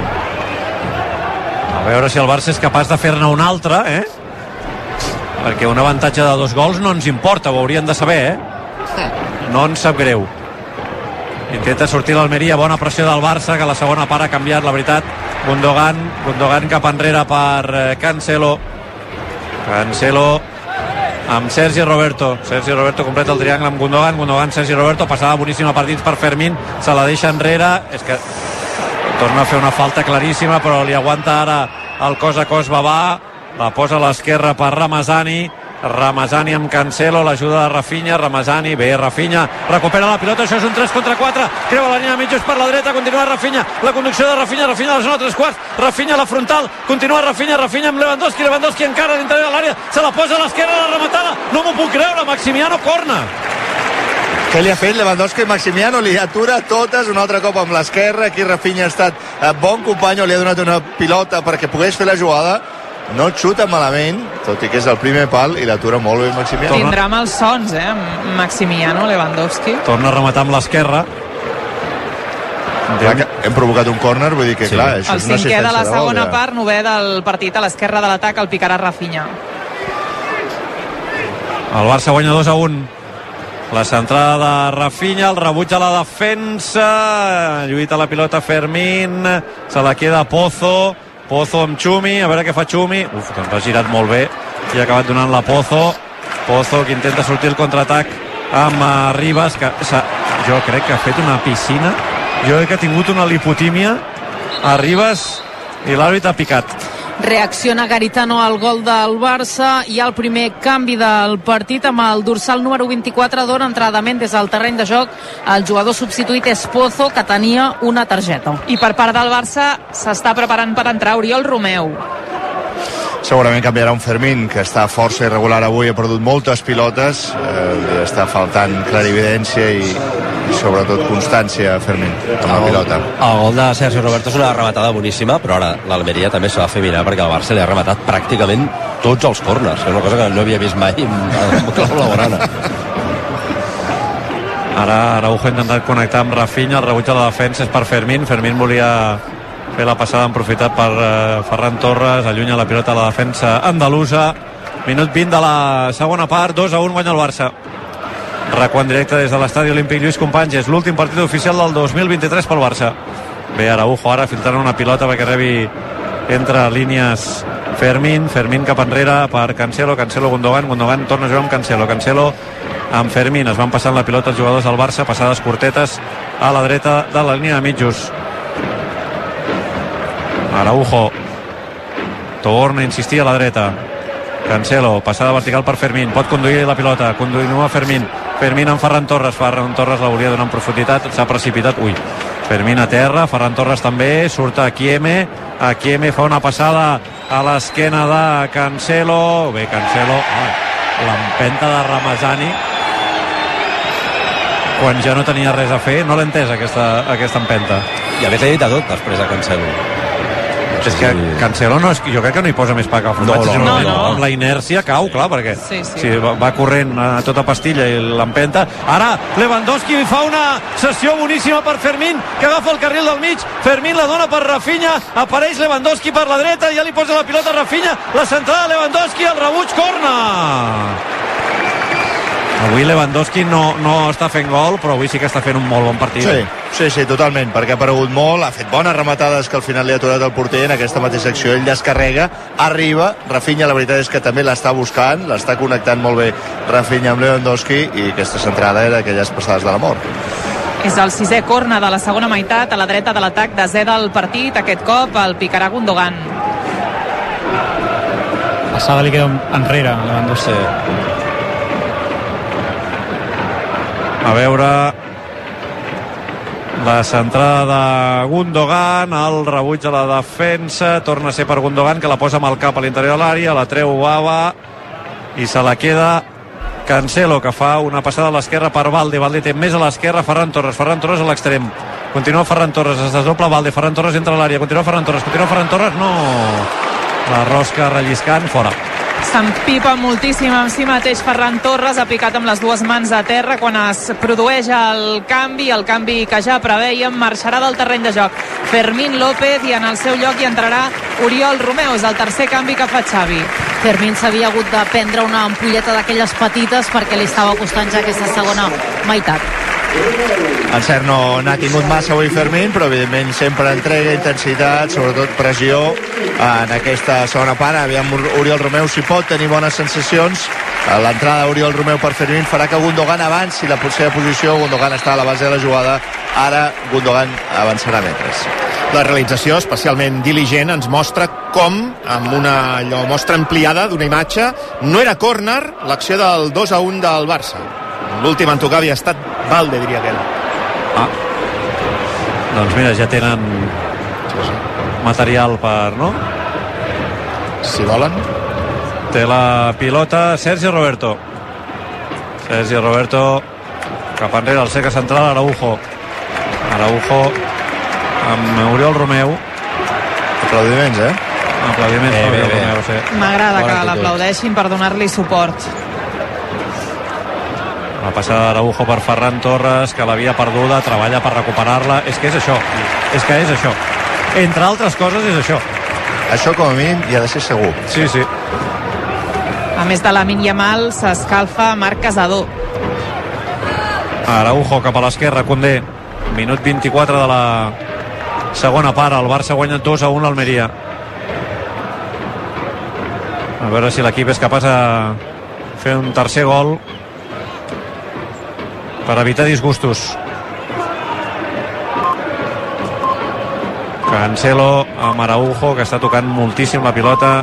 A veure si el Barça és capaç de fer-ne un altre, eh? Perquè un avantatge de dos gols no ens importa, ho haurien de saber, eh? No ens sap greu. Intenta sortir l'Almeria, bona pressió del Barça, que la segona part ha canviat, la veritat. Gundogan, Gundogan cap enrere per Cancelo. Cancelo amb Sergi Roberto. Sergi Roberto completa el triangle amb Gundogan. Gundogan, Sergi Roberto, passava boníssima partits per Fermín, se la deixa enrere. És que torna a fer una falta claríssima, però li aguanta ara el cos a cos Babà. La posa a l'esquerra per Ramazani. Ramazani amb Cancelo, l'ajuda de Rafinha. Ramazani, bé, Rafinha recupera la pilota, això és un tres contra quatre, creu la línia de mitjos per la dreta, continua Rafinha, la conducció de Rafinha, Rafinha a la zona tres quarts, Rafinha a la frontal, continua Rafinha, Rafinha amb Lewandowski, Lewandowski encara a l'interior de l'àrea, se la posa a l'esquerra, la rematada, no m'ho puc creure, Maximiano, corna. Què li ha fet Lewandowski i Maximiano? Li atura totes, un altre cop amb l'esquerra. Aquí Rafinha ha estat bon company, li ha donat una pilota perquè pogués fer la jugada. No xuta malament, tot i que és el primer pal, i l'atura molt bé Maximiano. Tindrà mals sons, eh, Maximiano, Lewandowski. Torna a rematar amb l'esquerra. Clar que hem provocat un córner, vull dir que, sí. Clar, això el és una cinquè de la assistència segona de gol, ja. part, novè del partit, a l'esquerra de l'atac, el picarà Rafinha. El Barça guanya dos a un. La centrada de Rafinha, el rebuig a la defensa, lluita la pilota Fermín, se la queda Pozo, Pozo amb Xumi, a veure què fa Xumi. Uf, doncs ha girat molt bé i ha acabat donant la Pozo. Pozo que intenta sortir el contraatac amb uh, Ribas, que jo crec que ha fet una piscina, jo crec que ha tingut una lipotímia a Ribas i l'àrbitre ha picat. Reacciona Garitano al gol del Barça i el primer canvi del partit amb el dorsal número vint-i-quatre dona entrada Mendes al terreny de joc. El jugador substituït és Pozo, que tenia una targeta. I per part del Barça s'està preparant per entrar Oriol Romeu. Segurament canviarà un Fermín, que està força irregular avui, ha perdut moltes pilotes, eh, està faltant clarividència i, i sobretot constància a Fermín amb la pilota. El gol de Sergio Roberto és una rematada boníssima, però ara l'Almeria també s'ha de fer mirar perquè el Barça li ha rematat pràcticament tots els corners, és una cosa que no havia vist mai amb Clau Blaugrana. Ara Araujo ha intentat connectar amb Rafinha, el rebuig de la defensa és per Fermín. Fermín volia fer la passada en aprofitat per uh, Ferran Torres, allunya la pilota a la defensa andalusa. Minut vint de la segona part, dos a un guanya el Barça. Racó en directe des de l'estadi olímpic Lluís Companys, és l'últim partit oficial del dos mil vint-i-tres pel Barça. Ve Araujo ara filtrant una pilota perquè rebi entre línies Fermín, Fermín cap enrere per Cancelo, Cancelo Gundogan, Gundogan torna a jugar amb Cancelo, Cancelo amb Fermín, es van passant la pilota els jugadors del Barça, passades curtetes a la dreta de la línia de mitjos. Araujo torna a insistir a la dreta, Cancelo, passada vertical per Fermín, pot conduir la pilota, continua Fermín, Fermín amb Ferran Torres, Ferran Torres la volia donar en profunditat, s'ha precipitat, ui, Fermín a terra, Ferran Torres també, surt a Kieme, a Kieme fa una passada a l'esquena de Cancelo, bé Cancelo, oh, l'empenta de Ramazani quan ja no tenia res a fer, no l'he entès aquesta, aquesta empenta. I a més he dit a tot després de Cancelo. És que Cancelo no és, jo crec que no hi posa més pa que el formatge, no, no, no, no. Amb la inèrcia cau, clar, perquè sí, sí. Si va, va corrent a tota pastilla i l'empenta. Ara Lewandowski fa una sessió boníssima per Fermín, que agafa el carril del mig, Fermín la dona per Rafinha, apareix Lewandowski per la dreta, ja li posa la pilota a Rafinha, la centrada de Lewandowski, el rebuig, corna! Avui Lewandowski no, no està fent gol, però avui sí que està fent un molt bon partit. Sí, sí, sí, totalment, perquè ha aparegut molt, ha fet bones rematades que al final li ha aturat el porter en aquesta mateixa acció, ell descarrega, arriba, Rafinha la veritat és que també l'està buscant, l'està connectant molt bé Rafinha amb Lewandowski i aquesta centrada era aquelles passades de la mort. És el sisè corna de la segona meitat, a la dreta de l'atac de Z del partit, aquest cop el picarà Gundogan. Passada li queda enrere Lewandowski. Sí. A veure la centrada de Gundogan, el rebuig a la defensa, torna a ser per Gundogan, que la posa amb el cap a l'interior de l'àrea, la treu Bava i se la queda Cancelo, que fa una passada a l'esquerra per Valde. Valde té més a l'esquerra, Ferran Torres, Ferran Torres a l'extrem, continua Ferran Torres, es desdobla Valde, Ferran Torres entra a l'àrea, continua Ferran Torres, continua Ferran Torres, no, la rosca relliscant, fora. S'empipa moltíssim amb si mateix Ferran Torres, ha picat amb les dues mans a terra quan es produeix el canvi, el canvi que ja preveiem, marxarà del terreny de joc Fermín López i en el seu lloc hi entrarà Oriol Romeu, és el tercer canvi que fa Xavi. Fermín s'havia hagut de prendre una ampolleta d'aquelles petites perquè li estava costant ja aquesta segona meitat. En cert no n'ha tingut massa avui Fermín, però evidentment sempre entrega, intensitat, sobretot pressió en aquesta segona part. Aviam Oriol Romeu si pot tenir bones sensacions. L'entrada d'Oriol Romeu per Fermín farà que Gundogan avanci la seva posició. Gundogan està a la base de la jugada, ara Gundogan avançarà metres. La realització especialment diligent ens mostra com, amb una allò, mostra ampliada d'una imatge, no era córner l'acció del dos a un del Barça. L'últim en tocar havia estat Valde, diria aquell. Ah, doncs mira, ja tenen material per, no? Si volen. Té la pilota Sergio Roberto. Sergio Roberto cap enrere, el seca central, Araujo. Araujo amb Oriol Romeu. Aplaudiments, eh? Aplaudiments per Oriol Romeu, sí. M'agrada que l'aplaudeixin per donar-li suport. La passada d'Araujo per Ferran Torres, que l'havia perduda, treballa per recuperar-la. És que és això, és que és això. Entre altres coses és això. Això com a mínim hi ha de ser segur. Sí, sí. A més de Lamine Yamal, s'escalfa Marc Casadó. Araujo cap a l'esquerra, Koundé. Minut vint-i-quatre de la segona part. El Barça guanya dos a un l'Almeria. A veure si l'equip és capaç de fer un tercer gol per evitar disgustos. Cancelo amb Araujo, que està tocant moltíssim la pilota.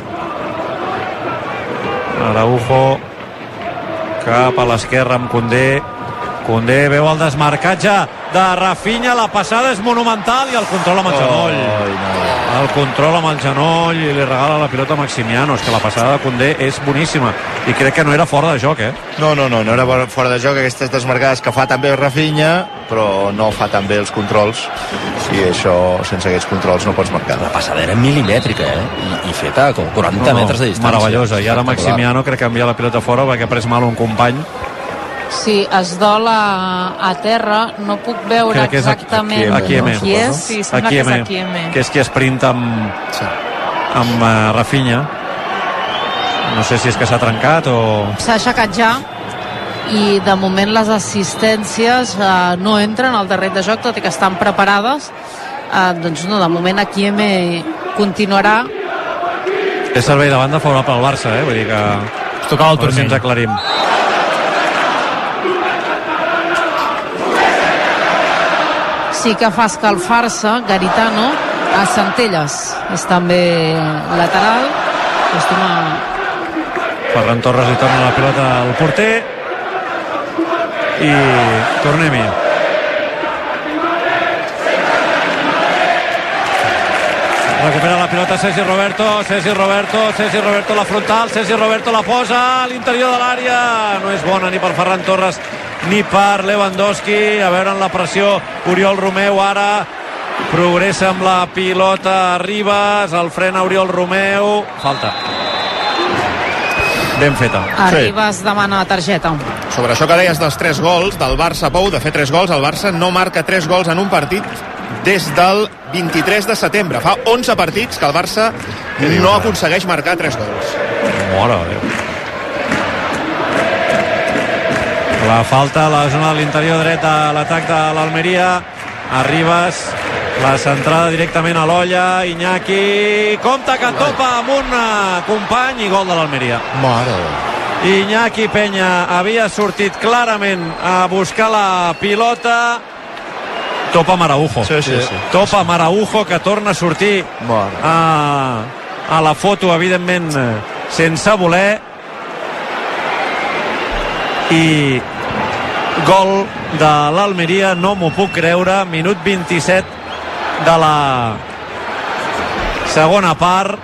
Araujo cap a l'esquerra amb Koundé. Koundé veu el desmarcatge de Rafinha, la passada és monumental i el control amb el genoll. Oh, no. El control amb el genoll i li regala la pilota a Maximiano. És que la passada de Koundé és boníssima i crec que no era fora de joc, eh? No, no, no, no era fora de joc. Aquestes desmarcades que fa també Rafinha, però no fa tan bé els controls, i això, sense aquests controls no pots marcar. La passada era milimètrica, eh? I, i feta com quaranta no, metres de distància. Meravellosa. I ara Maximiano crec que envia la pilota fora perquè ha pres mal un company. Sí, es dol a, a terra, no puc veure Crec que és exactament aquí, aquí, qui és. Sí, sembla que és Akieme. Que és qui esprinta amb, sí. amb uh, Rafinha. No sé si és que s'ha trencat o... S'ha aixecat ja i de moment les assistències eh, no entren al terreny de joc, tot i que estan preparades. Eh, doncs no, de moment Akieme continuarà. És servei de banda favorable al Barça, eh? Vull dir que... Es tocava el turmell. Si ens aclarim. Sí que fa escalfar-se Garitano a Centelles, és també lateral, acostuma... Ferran Torres li torna la pilota al porter i tornem-hi. Recupera la pilota Sergi Roberto, Sergi Roberto, Sergi Roberto la frontal, Sergi Roberto la posa a l'interior de l'àrea, no és bona ni per Ferran Torres ni per Lewandowski. A veure en la pressió Oriol Romeu, ara progressa amb la pilota Arribas, el frena Oriol Romeu, falta ben feta. Arribas sí. Demana targeta. Sobre això que deies dels tres gols del Barça, Pou, de fer tres gols, el Barça no marca tres gols en un partit des del vint-i-tres de setembre. Fa onze partits que el Barça no aconsegueix marcar tres gols. Mare de Déu. La falta a la zona de l'interior dret a l'atac de l'Almeria. Arribas, la centrada directament a l'olla. Iñaki, compte que topa amb un company i gol de l'Almeria. Mare. Iñaki Peña havia sortit clarament a buscar la pilota. Topa amb Araujo. Sí, sí, sí. Topa amb Araujo, que torna a sortir a, a la foto, evidentment sense voler. I gol de l'Almeria, no m'ho puc creure. Minut vint-i-set de la segona part.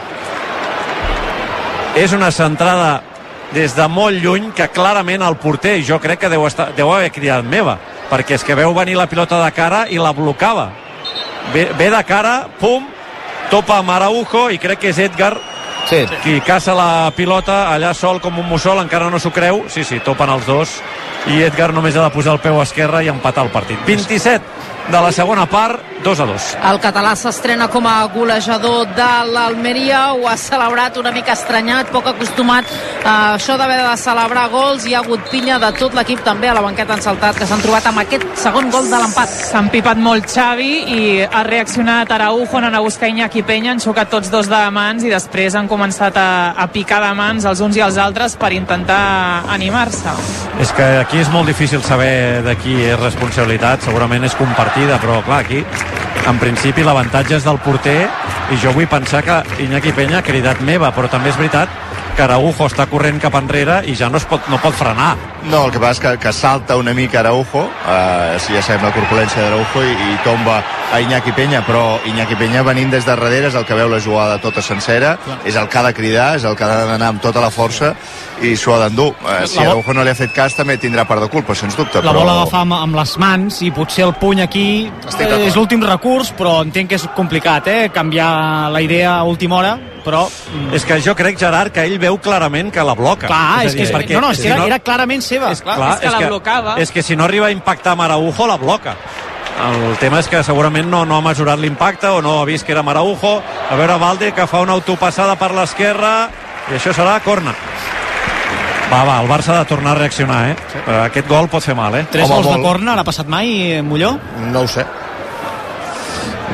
És una centrada des de molt lluny que clarament el porter, jo crec que deu, estar, deu haver cridat meva, perquè és que veu venir la pilota de cara i la blocava. Ve, ve de cara, pum, topa amb Araujo i crec que és Edgar sí. qui caça la pilota allà sol com un mussol, encara no s'ho creu. Sí, sí, topen els dos i Edgar només ha de posar el peu esquerre i empatar el partit. vint-i-set de la segona part, dos a dos. El català s'estrena com a golejador de l'Almeria, ho ha celebrat una mica estranyat, poc acostumat a això d'haver de celebrar gols. Hi ha hagut pinya de tot l'equip també a la banqueta, han saltat, que s'han trobat amb aquest segon gol de l'empat. S'ha empipat molt Xavi i ha reaccionat Araujo, han anat a buscar Iñaki Peña, han xocat tots dos de mans i després han començat a, a picar de mans els uns i els altres per intentar animar-se. És que aquí és molt difícil saber de qui és responsabilitat, segurament és compartida, però clar, aquí en principi l'avantatge és del porter i jo vull pensar que Iñaki Peña ha cridat meva, però també és veritat que Araujo està corrent cap enrere i ja no, es pot, no pot frenar. No, el que passa és que, que salta una mica Araujo, eh, si ja sabem la corpulència d'Araujo, i, i tomba a Iñaki Peña, però Iñaki Peña venint des de darrere és el que veu la jugada tota sencera, clar. És el que ha de cridar, és el que ha d'anar amb tota la força i s'ho ha d'endur. Eh, si la Araujo no li ha fet cas també tindrà part de culpa, sens dubte. La però... vol agafar amb, amb les mans i potser el puny aquí eh, és l'últim recurs, però entenc que és complicat, eh? Canviar la idea a última hora, però... És que jo crec, Gerard, que ell veu clarament que la bloca. Clar, és, és que és, perquè, no, no, és que era, era clarament seva. És, clar, és que és la que, blocava. És que si no arriba a impactar amb Araujo, la bloca. El tema és que segurament no, no ha mesurat l'impacte o no ha vist que era Araujo. A veure, Valde, que fa una autopassada per l'esquerra i això serà corna. Va, va, el Barça ha de tornar a reaccionar, eh? Sí. Aquest gol pot fer mal, eh? Tres gols de corna, l'ha passat mai, Molló? No ho sé.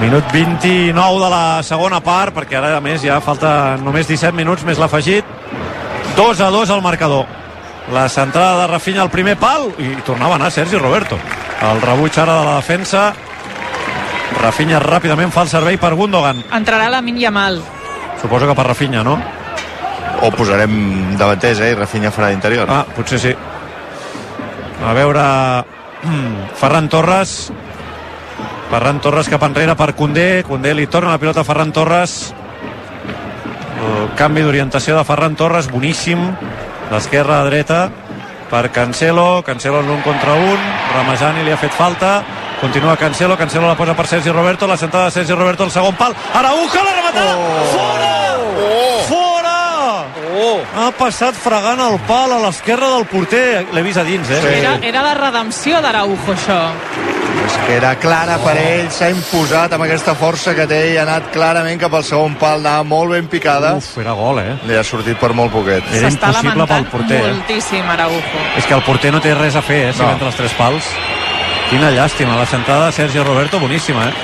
Minut vint-i-nou de la segona part, perquè ara a més ja falta només disset minuts més l'afegit. dos a dos al marcador. La centrada de Rafinha al primer pal i tornava a anar Sergi Roberto. El rebuig ara de la defensa. Rafinha ràpidament fa el servei per Gundogan. Entrarà Lamine Yamal. Suposo que per Rafinha, no? O posarem davanters, eh? I Rafinha farà d'interior. Ah, potser sí. A veure... Ferran Torres. Ferran Torres cap enrere per Koundé. Koundé li torna la pilota a Ferran Torres. El canvi d'orientació de Ferran Torres, boníssim, d'esquerra a dreta per Cancelo. Cancelo en un contra un. Ramazani li ha fet falta. Continua Cancelo, Cancelo la posa per Sergi Roberto, la sentada de Sergi Roberto al segon pal. Araujo, la rematada! Oh! Fora! Oh! Fora! Oh! Ha passat fregant el pal a l'esquerra del porter. L'he vist a dins, eh? Sí. Era, era la redempció d'Araujo, això. És que era clara per ell, s'ha imposat amb aquesta força que té i ha anat clarament cap al segon pal, anava molt ben picada. Uf, era gol, eh? Li ha sortit per molt poquet. Era impossible pel porter. Moltíssim, Araujo. És que el porter no té res a fer, eh, si no. Entre els tres pals. Quina llàstima, la sentada de Sergi Roberto, boníssima, eh?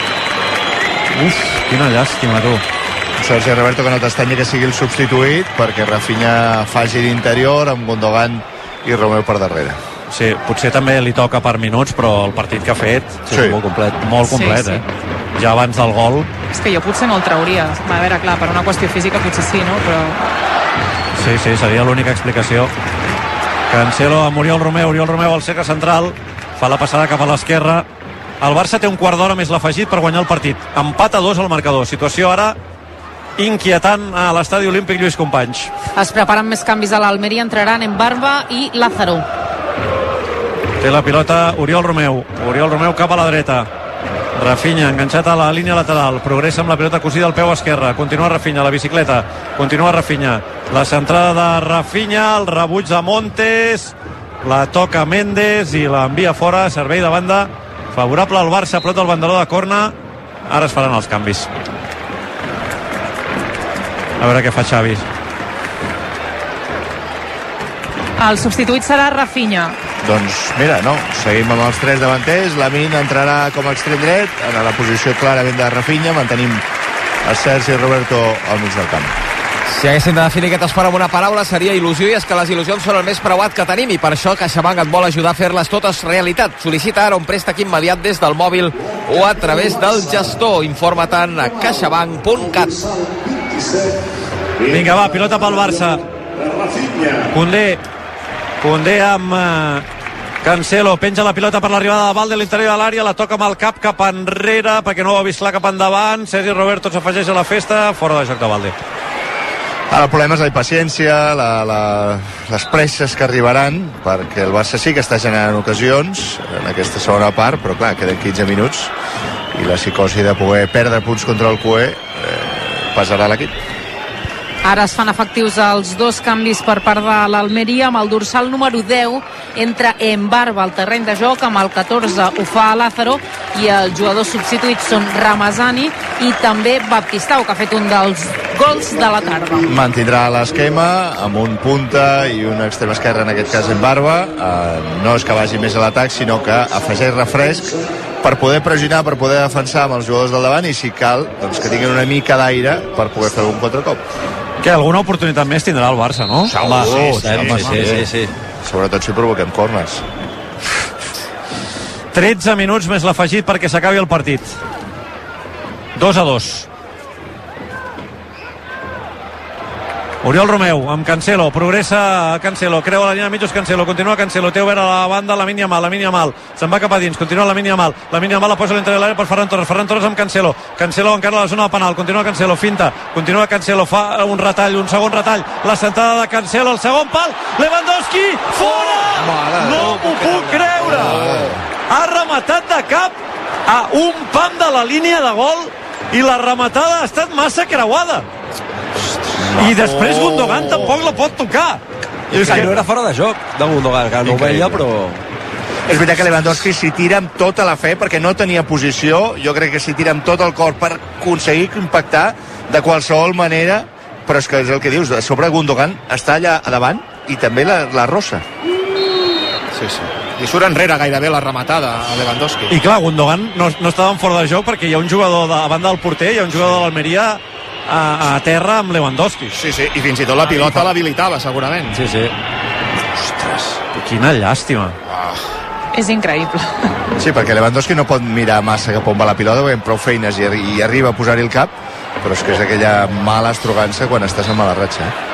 Uf, quina llàstima, tu. Sergi Roberto que no t'estanyi que sigui el substituït perquè Rafinha faci d'interior amb Gundogan i Romeu per darrere. Sí, potser també li toca per minuts, però el partit que ha fet sí, sí, molt complet, molt complet, sí, sí. eh? Ja abans del gol. És que jo potser no el trauria. A veure, clar, per una qüestió física potser sí, no? Però... Sí, sí, seria l'única explicació. Cancelo amb Oriol Romeu, Oriol Romeu al cercle central, fa la passada cap a l'esquerra. El Barça té un quart d'hora més l'afegit per guanyar el partit. Empat a dos al marcador. Situació ara inquietant a l'estadi olímpic Lluís Companys. Es preparen més canvis a l'Almeria, entraran en Barba i Lázaro. Té la pilota Oriol Romeu. Oriol Romeu cap a la dreta. Rafinha enganxat a la línia lateral. Progressa amb la pilota cosida al peu esquerre. Continua Rafinha, la bicicleta. Continua Rafinha. La centrada de Rafinha, el rebuig de Montes. La toca Méndez i l'envia fora. Servei de banda favorable al Barça, prop del banderó de corna. Ara es faran els canvis. A veure què fa Xavi. El substituït serà Rafinha. Doncs mira, no, seguim amb els tres davanters. Lamine entrarà com a extrem dret en la posició clarament de Rafinha. Mantenim a Sergi Roberto al mig del camp. Si haguéssim de definir aquest esport amb una paraula seria il·lusió, i és que les il·lusions són el més preuat que tenim, i per això CaixaBank et vol ajudar a fer-les totes realitat. Sol·licita ara un préstec immediat des del mòbil o a través del gestor. Informa-te'n a caixabank punt cat. Vinga, va, pilota pel Barça. Koundé. Koundé amb uh, Cancelo. Penja la pilota per l'arribada de Valde a l'interior de l'àrea. La toca amb el cap cap enrere perquè no ho ha vist clar cap endavant. Sergi Roberto s'afegeix a la festa. Fora de joc de Valde. Ara el problema és la impaciència, la, la, les presses que arribaran, perquè el Barça sí que està generant ocasions en aquesta segona part, però clar, queden quinze minuts i la psicosi de poder perdre punts contra el Q E eh, pesarà l'equip. Ara es fan efectius els dos canvis per part de l'Almeria, amb el dorsal número deu entra en Barba al terreny de joc, amb el catorze ho fa Lázaro, i els jugadors substituïts són Ramazani i també Baptistao, que ha fet un dels gols de la tarda. Mantindrà l'esquema amb un punta i un extrem esquerre, en aquest cas en Barba. Eh, no és que vagi més a l'atac, sinó que afegeix refresc per poder pressionar, per poder defensar amb els jugadors del davant, i si cal, doncs que tinguin una mica d'aire per poder fer un contracop. Que alguna oportunitat més tindrà el Barça, no? Home, sí, sí, sí, sí, sí, sí. Sobretot si provoquem corners. tretze minuts més l'afegit perquè s'acabi el partit. dos a dos. Oriol Romeu amb Cancelo, progressa Cancelo, creua la línia de mitjos Cancelo, continua Cancelo, té obert a la banda Lamine Yamal, Lamine Yamal, se'n va cap a dins, continua Lamine Yamal, Lamine Yamal la posa a l'interior de l'àrea per Ferran Torres, Ferran Torres amb Cancelo, Cancelo encara a la zona del penal, continua Cancelo, finta, continua Cancelo, fa un retall, un segon retall, la sentada de Cancelo, el segon pal, Lewandowski, fora! Mare, no m'ho puc creure! Ha rematat de cap a un pam de la línia de gol i la rematada ha estat massa creuada. I després Gundogan tampoc la pot tocar. És que no era fora de joc de Gundogan, que no ho veia, però... És veritat que Lewandowski s'hi tira amb tota la fe perquè no tenia posició. Jo crec que s'hi tira amb tot el cor per aconseguir impactar de qualsevol manera, però és que és el que dius, a sobre Gundogan està allà a davant i també la, la rossa. Sí, sí. li surt enrere gairebé la rematada a Lewandowski. I clar, Gundogan no, no estava en fora de joc perquè hi ha un jugador de, a banda del porter, hi ha un jugador de l'Almeria a, a terra amb Lewandowski. Sí, sí, i fins i tot la pilota l'habilitava segurament. Sí, sí. Ostres, quina llàstima. Ah. És increïble. Sí, perquè Lewandowski no pot mirar massa cap on va la pilota, perquè amb prou feines i, i arriba a posar-hi el cap, però és que és aquella mala estrogança quan estàs en mala ratxa. Eh?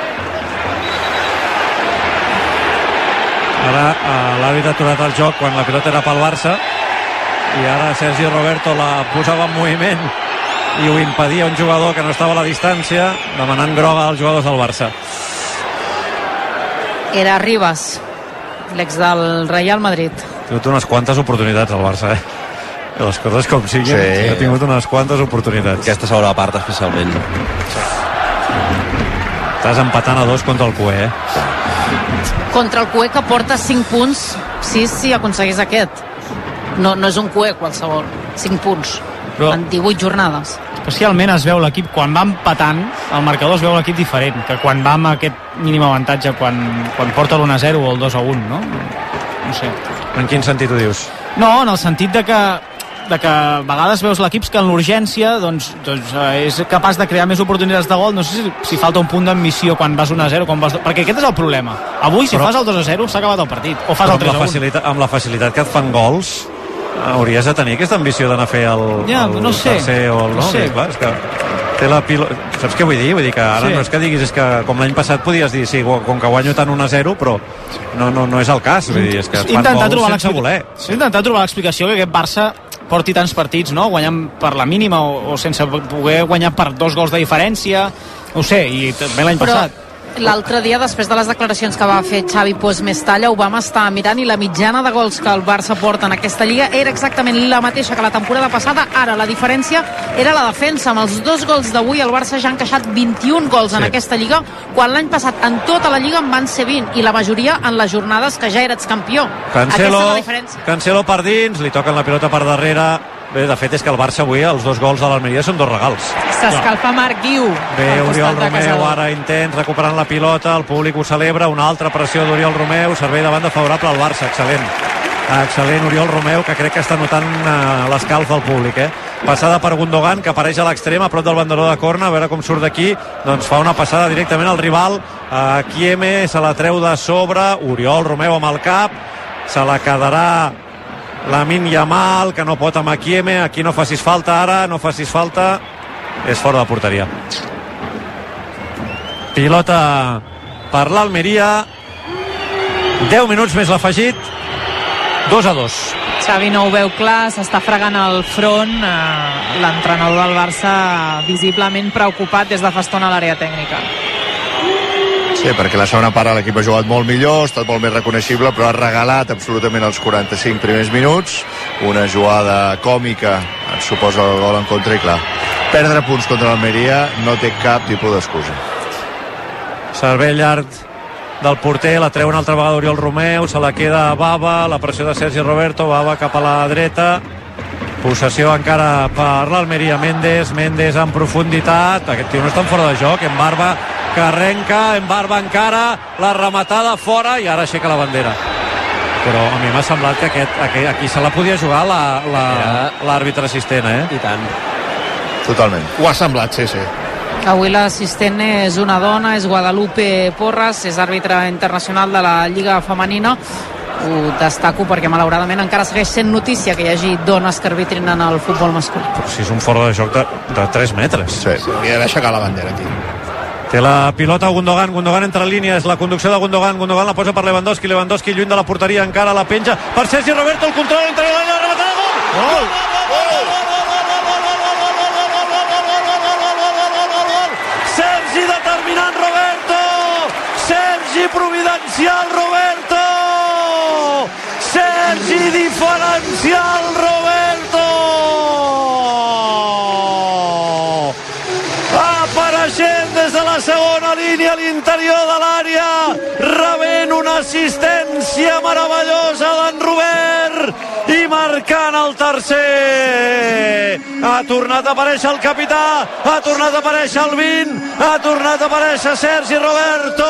Ara eh, l'àrbitre ha aturat el joc quan la pilota era pel Barça i ara Sergi Roberto la posava en moviment i ho impedia un jugador que no estava a la distància, demanant groga als jugadors del Barça. Era Rivas, l'ex del Real Madrid. Ha tingut unes quantes oportunitats al Barça, eh? Les coses com siguin, sí. Ha tingut unes quantes oportunitats. Aquesta segona part especialment. Estàs empatant a dos contra el Cué, eh? Contra el Cué, que porta cinc punts, sis si aconseguís aquest. No, no és un Cué qualsevol, cinc punts però en divuit jornades. Especialment es veu l'equip quan va empatant, el marcador es veu l'equip diferent que quan va amb aquest mínim avantatge quan, quan porta l'u a zero o el dos a un, no? No sé. En quin sentit ho dius? No, en el sentit de que de que a vegades veus l'equip que en l'urgència doncs, doncs eh, és capaç de crear més oportunitats de gol. No sé si, si falta un punt d'ambició quan vas un a zero, quan vas... perquè aquest és el problema. Avui, si però, fas el dos a zero, s'ha acabat el partit. O fas el tres a un. Amb la facilitat que et fan gols, hauries de tenir aquesta ambició d'anar a fer el, ja, el no sé, tercer o el... No, no sé. Clar, és que té la pilota... Saps què vull dir? Vull dir que ara sí. No és que diguis, és que com l'any passat podies dir, sí, com que guanyo tant un a zero, però no, no, no és el cas. Vull dir, és que et fan gols sense voler. He intentat trobar l'explicació que aquest Barça porti tants partits, no? Guanyant per la mínima o, o sense poder guanyar per dos gols de diferència, no ho sé, i també l'any però... passat. L'altre dia, després de les declaracions que va fer Xavi Pons Mestalla, ho vam estar mirant i la mitjana de gols que el Barça porta en aquesta Lliga era exactament la mateixa que la temporada passada. Ara la diferència era la defensa. Amb els dos gols d'avui el Barça ja ha encaixat vint-i-un gols sí. en aquesta Lliga, quan l'any passat en tota la Lliga en van ser vint, i la majoria en les jornades que ja eres campió. Cancelo, Cancelo per dins, li toquen la pilota per darrere. Bé, de fet és que el Barça avui els dos gols de l'Almeria són dos regals. S'escalfa Marc Guiu. Bé, Oriol Romeu ara intens, recuperant la pilota, el públic ho celebra, una altra pressió d'Oriol Romeu, servei de banda favorable al Barça, excel·lent. Excel·lent Oriol Romeu, que crec que està notant uh, l'escalf del públic, eh? Passada per Gundogan, que apareix a l'extrem, a prop del banderó de corna, a veure com surt d'aquí, doncs fa una passada directament al rival, uh, Kieme se la treu de sobre, Oriol Romeu amb el cap, se la quedarà Lamine Yamal, que no pot amb Kieme. Aquí no facis falta ara, no facis falta, és fora de porteria. Pilota per l'Almeria, deu minuts més l'afegit, dos a dos. Xavi no ho veu clar, s'està fregant el front, eh, l'entrenador del Barça visiblement preocupat des de fa estona a l'àrea tècnica. Sí, perquè la segona part l'equip ha jugat molt millor, ha estat molt més reconeixible, però ha regalat absolutament els quaranta-cinc primers minuts. Una jugada còmica ens suposa el gol en contra i clar, perdre punts contra l'Almeria no té cap tipus d'excusa. Servei llarg del porter, la treu una altra vegada Oriol Romeu, se la queda Bava, la pressió de Sergi Roberto, Bava cap a la dreta, possessió encara per l'Almeria. Méndez, Méndez en profunditat, aquest tio no està en fora de joc, en Barba que arrenca, en Barba encara, la rematada fora i ara aixeca la bandera. Però a mi m'ha semblat que aquest, aquí, aquí se la podia jugar l'àrbitre assistent, eh? I tant. Totalment. Ho ha semblat, sí, sí. Avui l'assistent és una dona, és Guadalupe Porras, és àrbitre internacional de la Lliga Femenina. Ho destaco perquè malauradament encara segueix sent notícia que hi hagi dones que arbitrin en el futbol masculí. Però si és un fora de joc de, de tres metres. Sí, sí, hauria d'aixecar la bandera aquí. Té la pilota Gundogan, Gundogan entre línies, la conducció de Gundogan, Gundogan la posa per Lewandowski, Lewandowski lluny de la porteria, encara la penja per Sergi Roberto, el control interior de la rematada, gol! Gol! Sergi determinant Roberto! Sergi providencial Roberto! Sergi diferencial Roberto! Apareixent des de la segona línia a l'interior de l'àrea, rebent una assistència meravellosa d'en Robert i marcant el tercer tercer. Ha tornat a aparèixer el capità, ha tornat a aparèixer el vint, ha tornat a aparèixer Sergi Roberto.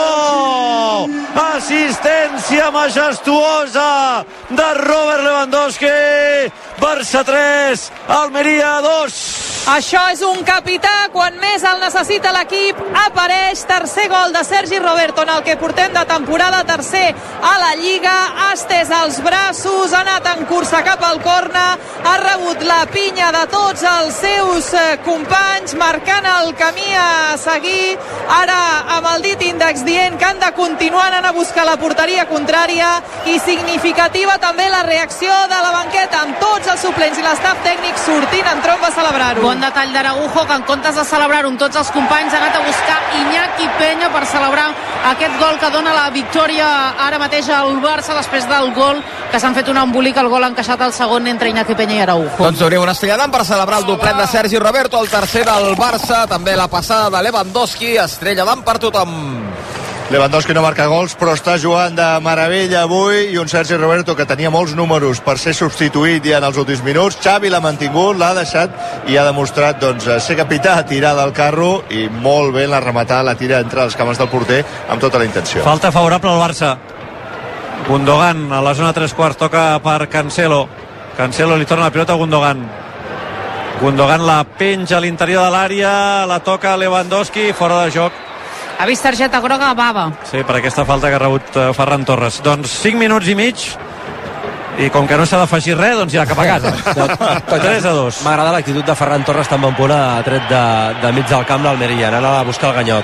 Assistència majestuosa de Robert Lewandowski. Barça tres, Almeria dos. Això és un capità, quan més el necessita l'equip, apareix. Tercer gol de Sergi Roberto en el que portem de temporada, tercer a la Lliga. Ha estès els braços, ha anat en cursa cap al corna, ha rebut la pinya de tots els seus companys, marcant el camí a seguir. Ara amb el dit índex dient que han de continuar anant a buscar la porteria contrària, i significativa també la reacció de la banqueta, amb tots els suplents i l'estaf tècnic sortint en tromba a celebrar-ho. Bon detall d'Araujo, que en comptes de celebrar-ho amb tots els companys ha anat a buscar Iñaki Peña per celebrar aquest gol que dona la victòria ara mateix al Barça, després del gol que s'han fet un embolic, el gol encaixat al segon entre Iñaki Peña i Araujo. Doncs obrim una estrella d'am per celebrar el doblet de Sergi Roberto, el tercer del Barça, també la passada de Lewandowski, estrella d'am per tothom. Lewandowski no marca gols, però està jugant de meravella avui, i un Sergi Roberto que tenia molts números per ser substituït ja en els últims minuts. Xavi l'ha mantingut, l'ha deixat i ha demostrat doncs, ser capità, tirar del carro, i molt bé la rematada, la tira entre les cames del porter amb tota la intenció. Falta favorable al Barça. Gundogan a la zona tres quarts, toca per Cancelo. Cancelo li torna la pilota a Gundogan. Gundogan la penja a l'interior de l'àrea, la toca Lewandowski, fora de joc. Ha vist targeta groga a Bava. Sí, per aquesta falta que ha rebut uh, Ferran Torres. Doncs cinc minuts i mig, i com que no s'ha d'afegir res, doncs ja cap a casa. tres a dos. M'agrada l'actitud de Ferran Torres, tan bon punt ha tret de, de mig del camp l'Almeria, anant a buscar el ganyot.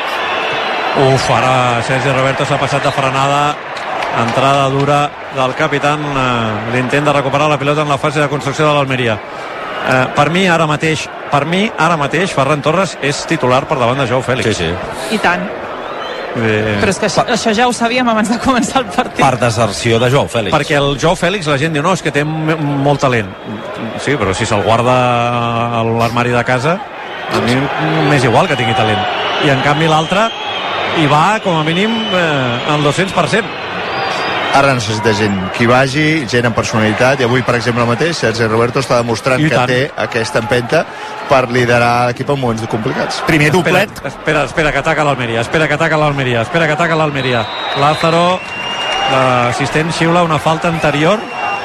Uf, ara Sergi Roberto s'ha passat de frenada. Entrada dura del capitán, uh, l'intent de recuperar la pilota en la fase de construcció de l'Almeria. Uh, per mi ara mateix per mi ara mateix Ferran Torres és titular per davant de Joao Fèlix. Sí, sí. I tant. Bé. Però és que això, això ja ho sabíem abans de començar el partit. Per deserció de Joao Fèlix. Perquè el Joao Fèlix, la gent diu, no, és que té molt talent. Sí, però si se'l guarda a l'armari de casa, a mi m'és igual que tingui talent. I en canvi l'altre hi va com a mínim eh, al dos-cents per cent. Ara necessita gent que hi vagi, gent amb personalitat, i avui, per exemple, el mateix Sergi Roberto està demostrant I que tant. té aquesta empenta per liderar l'equip en moments complicats. Primer doblet. Espera, espera, espera que ataca l'Almeria, espera que ataca l'Almeria, espera que ataca l'Almeria. Lázaro, l'assistent xiula una falta anterior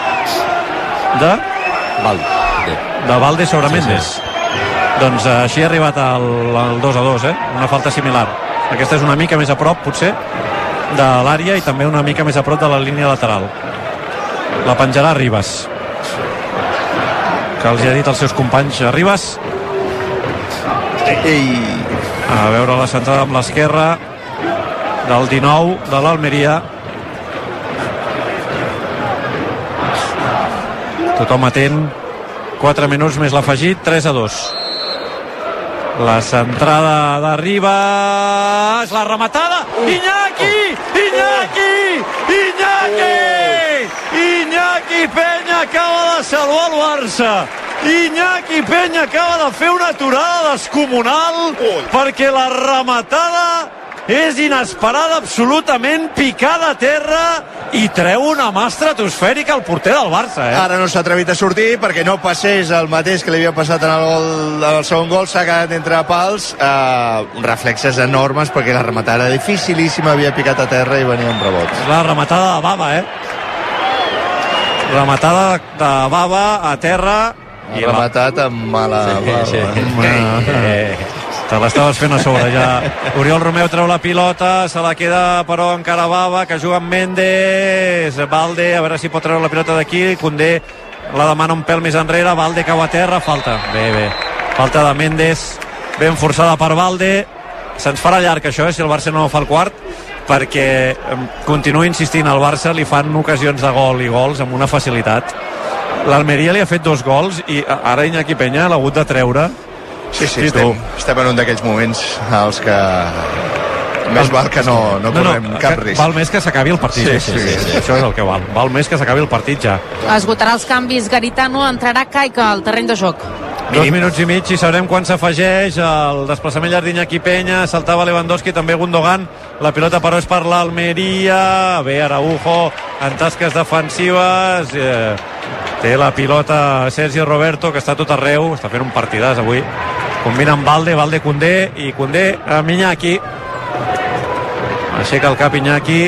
de Valde. de Valde sobre Sí, Mendes. sí. Doncs eh, així ha arribat al, al dos a dos, eh? Una falta similar. Aquesta és una mica més a prop, potser, de l'àrea, i també una mica més a prop de la línia lateral. La penjarà Ribas, que els ha dit als seus companys. Ribas, Ei, a veure la centrada amb l'esquerra del dinou de l'Almeria. Tothom atent. quatre minuts més l'afegit, tres a dos. La centrada de Ribas, la rematada, Iñaki, Iñaki, Iñaki, Iñaki Peña acaba de salvar el Barça. Iñaki Peña acaba de fer una aturada descomunal, perquè la rematada és inesperada, absolutament picada a terra, i treu una mà estratosfèrica al porter del Barça, eh? ara no s'ha atrevit a sortir perquè no passés el mateix que li havia passat en el, gol, en el segon gol. S'ha quedat entre pals, eh, reflexes enormes, perquè la rematada era dificilíssima, havia picat a terra i venia un rebot. És la rematada de Bava, eh? Rematada de Bava a terra. Ha rematat amb mala... Sí, sí. Eh, te l'estaves fent a sobre ja. Oriol Romeu treu la pilota, se la queda però encara Bava, que juga amb Mendes. Valde, a veure si pot treure la pilota d'aquí. Koundé la demana un pèl més enrere. Valde cau a terra, falta. Bé, bé. Falta de Mendes, ben forçada per Valde. Se'ns farà llarg això, eh, si el Barça no fa el quart, perquè eh, continuo insistint, al Barça li fan ocasions de gol i gols amb una facilitat. L'Almeria li ha fet dos gols i ara Iñaki Peña l'ha hagut de treure. Sí, sí, estem, estem en un d'aquells moments als que més val que no, no correm no, no, cap que risc. Val més que s'acabi el partit. Sí, eh? sí, sí, sí. Això és el que val. Val més que s'acabi el partit ja. Esgotarà els canvis Garitano, entrarà Caica al terreny de joc. Dos minuts i mig i sabrem quan s'afegeix el desplaçament llarg d'Iñaki Peña. Saltava Lewandowski, també Gundogan. La pilota però és per l'Almeria. Bé, Araujo en tasques defensives, eh, té la pilota Sergi Roberto, que està a tot arreu, està fent un partidàs avui, combina amb Valde, Valde Koundé, i Koundé amb Iñaki, aixeca el cap Iñaki,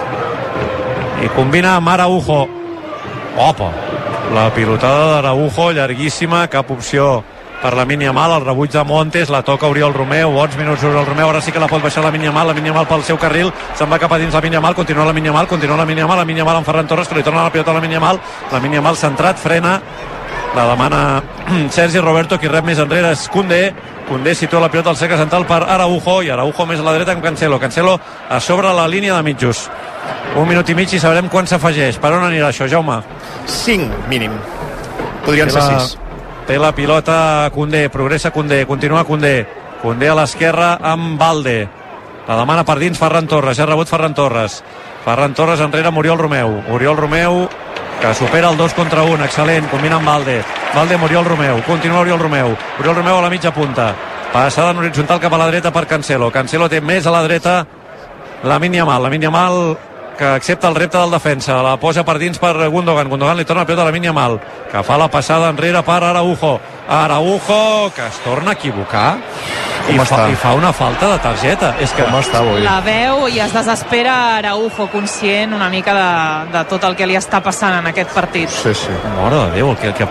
i combina amb Araujo. Opa, la pilotada d'Araujo, llarguíssima, cap opció per la Yamal, el rebuig de Montes, la toca Oriol Romeu, bons minuts Oriol Romeu, ara sí que la pot baixar la Yamal, la Yamal pel seu carril, se'n va cap a dins la Yamal, continua la Yamal, continua la Yamal, la Yamal amb Ferran Torres, que li torna la pilota a la Yamal, la Yamal centrat, frena, la demana Sergi Roberto, qui rep més enrere és Koundé, Koundé situa la pilota al cercle central per Araujo, i Araujo més a la dreta amb Cancelo, Cancelo a sobre la línia de mitjos. Un minut i mig i sabrem quan s'afegeix. Per on anirà això, Jaume? cinc mínim, podrien ser sis. Té la pilota Koundé, progressa Koundé, continua Koundé, Koundé a l'esquerra amb Valde, la demana per dins Ferran Torres, ja ha rebut Ferran Torres, Ferran Torres enrere amb Oriol Romeu, Oriol Romeu que supera el dos contra un, excel·lent, combina amb Valde, Valde amb Oriol Romeu, continua Oriol Romeu, Oriol Romeu a la mitja punta, passada en horitzontal cap a la dreta per Cancelo, Cancelo té més a la dreta la Yamal, la Yamal que accepta el repte del defensa, la posa per dins per Gundogan, Gundogan li torna la pilota a la Yamal, que fa la passada enrere per Araujo, Araujo que es torna a equivocar i fa, i fa una falta de targeta. És que com està avui? La veu i es desespera Araujo, conscient una mica de, de tot el que li està passant en aquest partit. Sí, sí. Mare de Déu, el que, el que...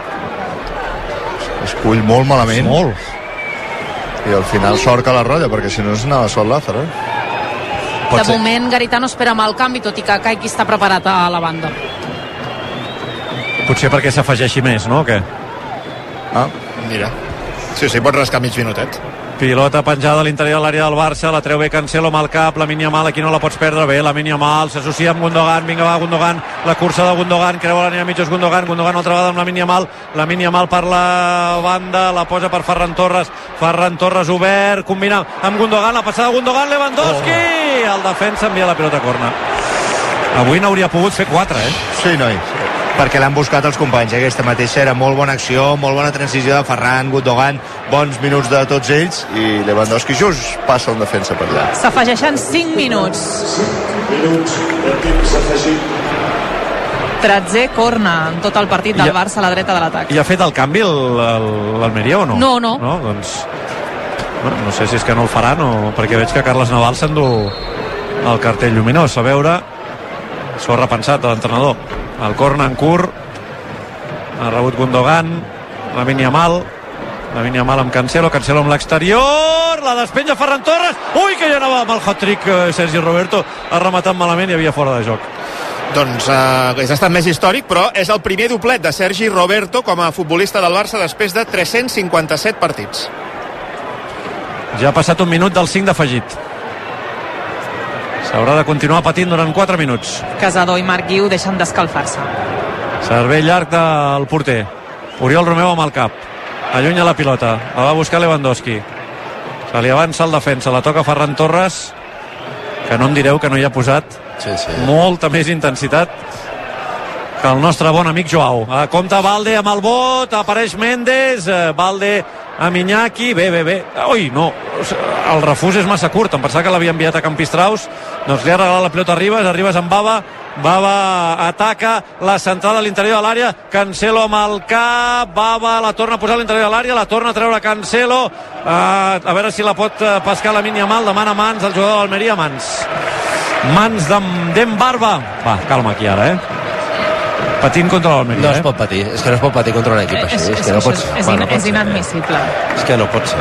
escull molt malament. Molt. I al final sort que la rotlla, perquè si no es anava sol Lázaro. Eh? De moment Garitano espera mal canvi, tot i que Kaiki està preparat a la banda. Potser perquè s'afegeixi més, no? O què? Ah, mira. Sí, sí, pot rascar mig minutet. Pilota penjada a l'interior de l'àrea del Barça, la treu bé Cancelo amb el cap, la Yamal, aquí no la pots perdre bé, la Yamal s'associa amb Gundogan, vinga va Gundogan, la cursa de Gundogan, creu la línia mitjos Gundogan, Gundogan altra vegada amb la Yamal, la Yamal per la banda, la posa per Ferran Torres, Ferran Torres obert, combina amb Gundogan, la passada de Gundogan, Lewandowski, oh. El defensa envia la pilota a corna. Avui n'hauria pogut fer quatre, eh? Sí, noi, perquè l'han buscat els companys. Aquesta mateixa era molt bona acció, molt bona transició de Ferran, Gundogan, bons minuts de tots ells, i Lewandowski just passa un defensa per allà. S'afegeixen cinc minuts. tretzè corna en tot el partit del Barça a la dreta de l'atac. I ha fet el canvi l'Almeria o no? No, no. No, doncs... Bueno, no sé si és que no el faran o perquè veig que Carles Naval s'endú el cartell lluminós. A veure, s'ho ha repensat l'entrenador. El corna en curt, ha rebut Gundogan, la Yamal, la Yamal amb Cancelo, Cancelo amb l'exterior, la despenja Ferran Torres, ui que ja anava amb el hat-trick Sergi Roberto, ha rematat malament i havia fora de joc. Doncs eh, és estat més històric, però és el primer doblet de Sergi Roberto com a futbolista del Barça després de tres-cents cinquanta-set partits. Ja ha passat un minut del cinc d'afegit. S'haurà de continuar patint durant quatre minuts. Casador i Marc Guiu deixen d'escalfar-se. Servei llarg del porter. Oriol Romeu amb el cap. Allunya la pilota. La va buscar Lewandowski. Se li avança el defensa. La toca Ferran Torres, que no em direu que no hi ha posat sí, sí. molta més intensitat que el nostre bon amic Joao. Compte Valde amb el bot. Apareix Méndez. Valde amb Iñaki, bé, bé, bé, ui, no, el refús és massa curt, em pensava que l'havia enviat a Campistraus, doncs li ha regalat la pilota a Ribas, a Ribas amb Bava, Bava ataca, la centrada a l'interior de l'àrea, Cancelo amb el cap, Bava la torna a posar a l'interior de l'àrea, la torna a treure Cancelo, uh, a veure si la pot pescar la Yamal, demana mans, el jugador de l'Almeria, mans, mans d'en Barba, va, calma aquí ara, eh? Patint contra l'Almeria, no es pot patir, és que no es pot patir contra un equip així, és, és que no pot ser. És, bueno, in, és inadmissible. És que no pot ser.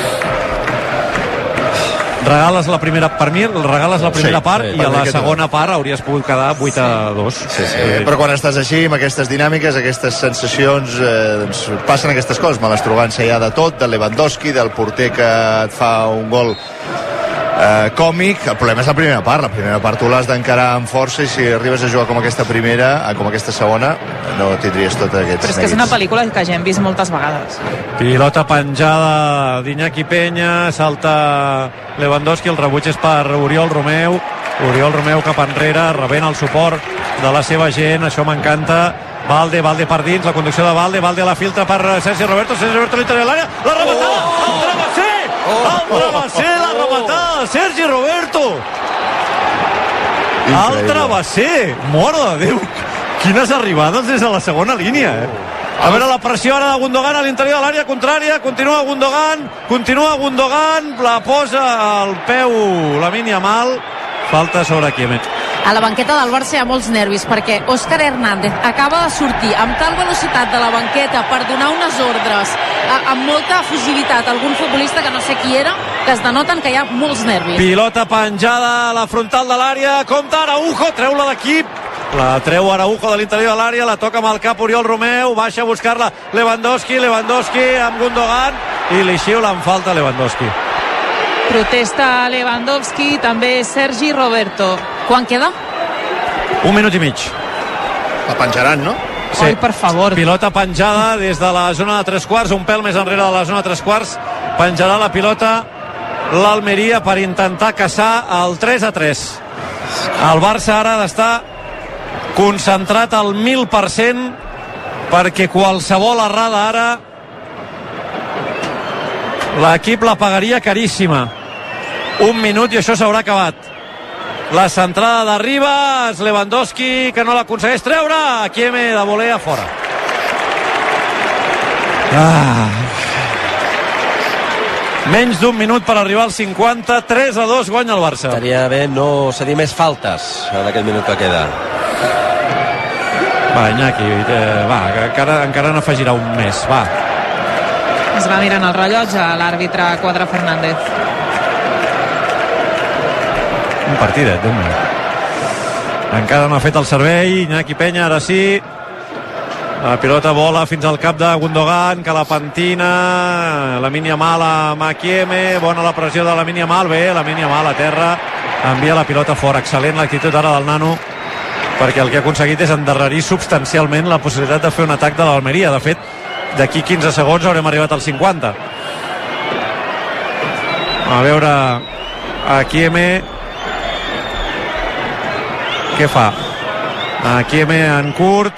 Regales la primera, per mi, regales la primera sí, part sí, i a la segona part hauries pogut quedar vuit a dos. Sí, sí, eh, però quan estàs així, amb aquestes dinàmiques, aquestes sensacions, eh, doncs passen aquestes coses, malastrogant-se ja de tot, del Lewandowski, del porter que et fa un gol eh, còmic. El problema és la primera part. La primera part tu l'has d'encarar amb força i si arribes a jugar com aquesta primera, com aquesta segona, no tindries tot aquests Però és que és una pel·lícula que ja hem vist moltes vegades. Pilota penjada d'Iñaki Peña, salta Lewandowski, el rebuig és per Oriol Romeu, Oriol Romeu cap enrere, rebent el suport de la seva gent, això m'encanta. Valde, Valde per dins, la conducció de Valde, Valde a la filtra per Sergi Roberto, Sergi Roberto a l'interior de l'àrea, la rematada, oh! el travesser, oh! el travesser, la rematada, Sergi Roberto. I Altre va ser! Mare de Déu! Quines arribades des de la segona línia, eh? A veure la pressió ara de Gundogan a l'interior de l'àrea contrària, continua Gundogan, continua Gundogan, la posa al peu Lamine Yamal, falta sobre Kieme. A la banqueta del Barça hi ha molts nervis perquè Òscar Hernández acaba de sortir amb tal velocitat de la banqueta per donar unes ordres a, amb molta efusivitat a algun futbolista que no sé qui era, que es denoten que hi ha molts nervis. Pilota penjada a la frontal de l'àrea, compta Araujo, treu-la d'equip, la treu Araujo de l'interior de l'àrea, la toca amb el cap Oriol Romeu, baixa a buscar-la Lewandowski, Lewandowski amb Gundogan i li xiula en falta Lewandowski. Protesta Lewandowski, també Sergi Roberto. Quan queda? Un minut i mig. La penjaran, no? Sí. Ai, per favor. Pilota penjada des de la zona de tres quarts, un pèl més enrere de la zona de tres quarts. Penjarà la pilota l'Almeria per intentar caçar el tres a tres. El Barça ara ha d'estar concentrat al mil per cent perquè qualsevol errada ara l'equip la pagaria caríssima. Un minut i això s'haurà acabat. La centrada de Ribas, Lewandowski, que no l'aconsegueix treure. Kieme de volea fora. Ah. Menys d'un minut per arribar al cinquanta, tres a dos guanya el Barça. Estaria bé no cedir més faltes en aquest minut que queda. Va, Iñaki, eh, va, encara, encara n'afegirà un més, va. Es va mirant el rellotge a l'àrbitre Quadra Fernández. Un partidet, déu meu. Encara no ha fet el servei Iñaki Peña, ara sí. La pilota vola fins al cap de Gundogan, que la pentina Lamine Yamal a Makieme, bona la pressió de Lamine Yamal, bé, Lamine Yamal a terra, envia la pilota fora. Excel·lent l'actitud ara del nano, perquè el que ha aconseguit és endarrerir substancialment la possibilitat de fer un atac de l'Almeria. De fet, d'aquí quinze segons haurem arribat al cinquanta. A veure a Kieme què fa. A Kieme en curt,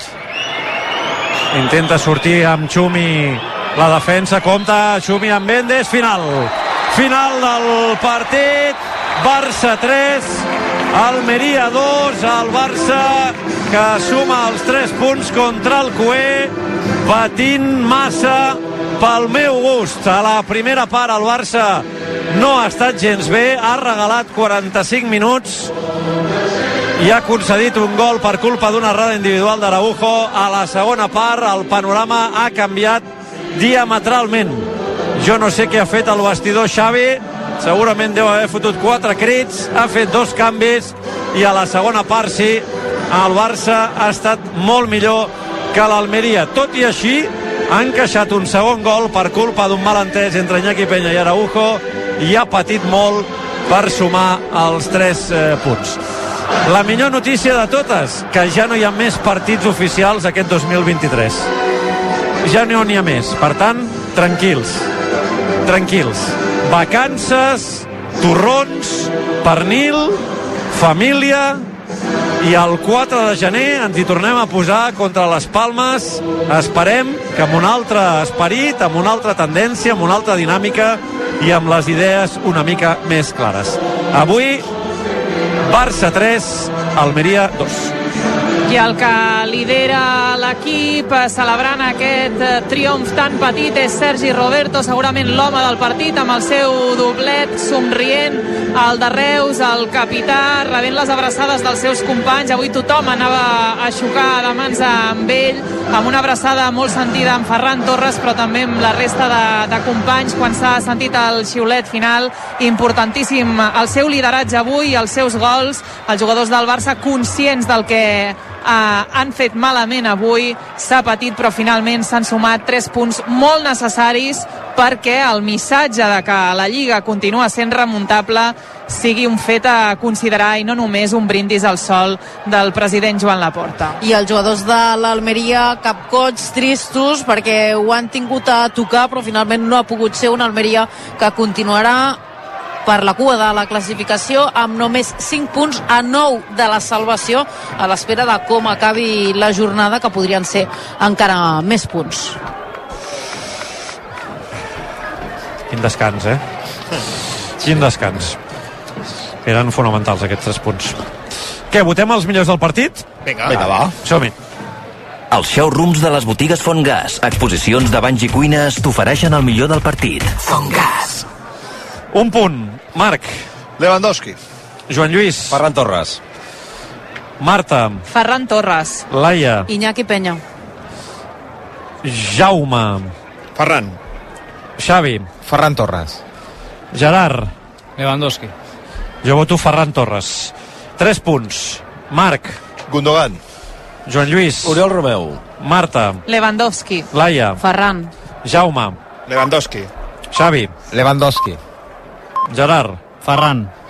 intenta sortir amb Xumi, la defensa, compta Xumi amb Mendes, final final del partit. Barça tres, Almeria dos. El Barça que suma els tres punts contra el Cué, patint massa pel meu gust. A la primera part el Barça no ha estat gens bé, ha regalat quaranta-cinc minuts i ha concedit un gol per culpa d'una errada individual d'Araujo. A la segona part el panorama ha canviat diametralment. Jo no sé què ha fet el vestidor Xavi, segurament deu haver fotut quatre crits, ha fet dos canvis i a la segona part sí, el Barça ha estat molt millor que l'Almeria. Tot i així ha encaixat un segon gol per culpa d'un malentès entre Iñaki Peña i Araujo i ha patit molt per sumar els tres eh, punts. La millor notícia de totes, que ja no hi ha més partits oficials aquest dos mil vint-i-tres. Ja no n'hi ha més. Per tant, tranquils. Tranquils. Vacances, torrons, pernil, família, i el quatre de gener ens hi tornem a posar contra les Palmes. Esperem que amb un altre esperit, amb una altra tendència, amb una altra dinàmica i amb les idees una mica més clares. Avui Barça tres, Almeria dos. I el que lidera l'equip celebrant aquest triomf tan petit és Sergi Roberto, segurament l'home del partit, amb el seu doblet, somrient, el de Reus, el capità, rebent les abraçades dels seus companys. Avui tothom anava a xocar de mans amb ell, amb una abraçada molt sentida amb Ferran Torres, però també amb la resta de, de companys quan s'ha sentit el xiulet final. Importantíssim el seu lideratge avui, els seus gols, els jugadors del Barça conscients del que Uh, han fet malament avui, s'ha patit però finalment s'han sumat tres punts molt necessaris perquè el missatge de que la Lliga continua sent remuntable sigui un fet a considerar i no només un brindis al sol del president Joan Laporta. I els jugadors de l'Almeria capcots, tristos, perquè ho han tingut a tocar però finalment no ha pogut ser una Almeria que continuarà per la cua de la classificació amb només cinc punts a nou de la salvació, a l'espera de com acabi la jornada, que podrien ser encara més punts. Quin descans, eh? Quin descans. Eren fonamentals aquests tres punts. Què, votem els millors del partit? Vinga, Vinga, va. Som-hi. Els showrooms de les botigues Fontgas, exposicions de banys i cuines, t'ofereixen el millor del partit. Fontgas. Un punt. Marc. Lewandowski. Joan Lluís. Ferran Torres. Marta. Ferran Torres. Laia. Iñaki Peña. Jaume. Ferran. Xavi. Ferran Torres. Gerard. Lewandowski. Jo voto Ferran Torres. Tres punts. Marc. Gundogan. Joan Lluís. Oriol Romeu. Marta. Lewandowski. Laia. Ferran. Jaume. Lewandowski. Xavi. Lewandowski. Gerard. Ferran.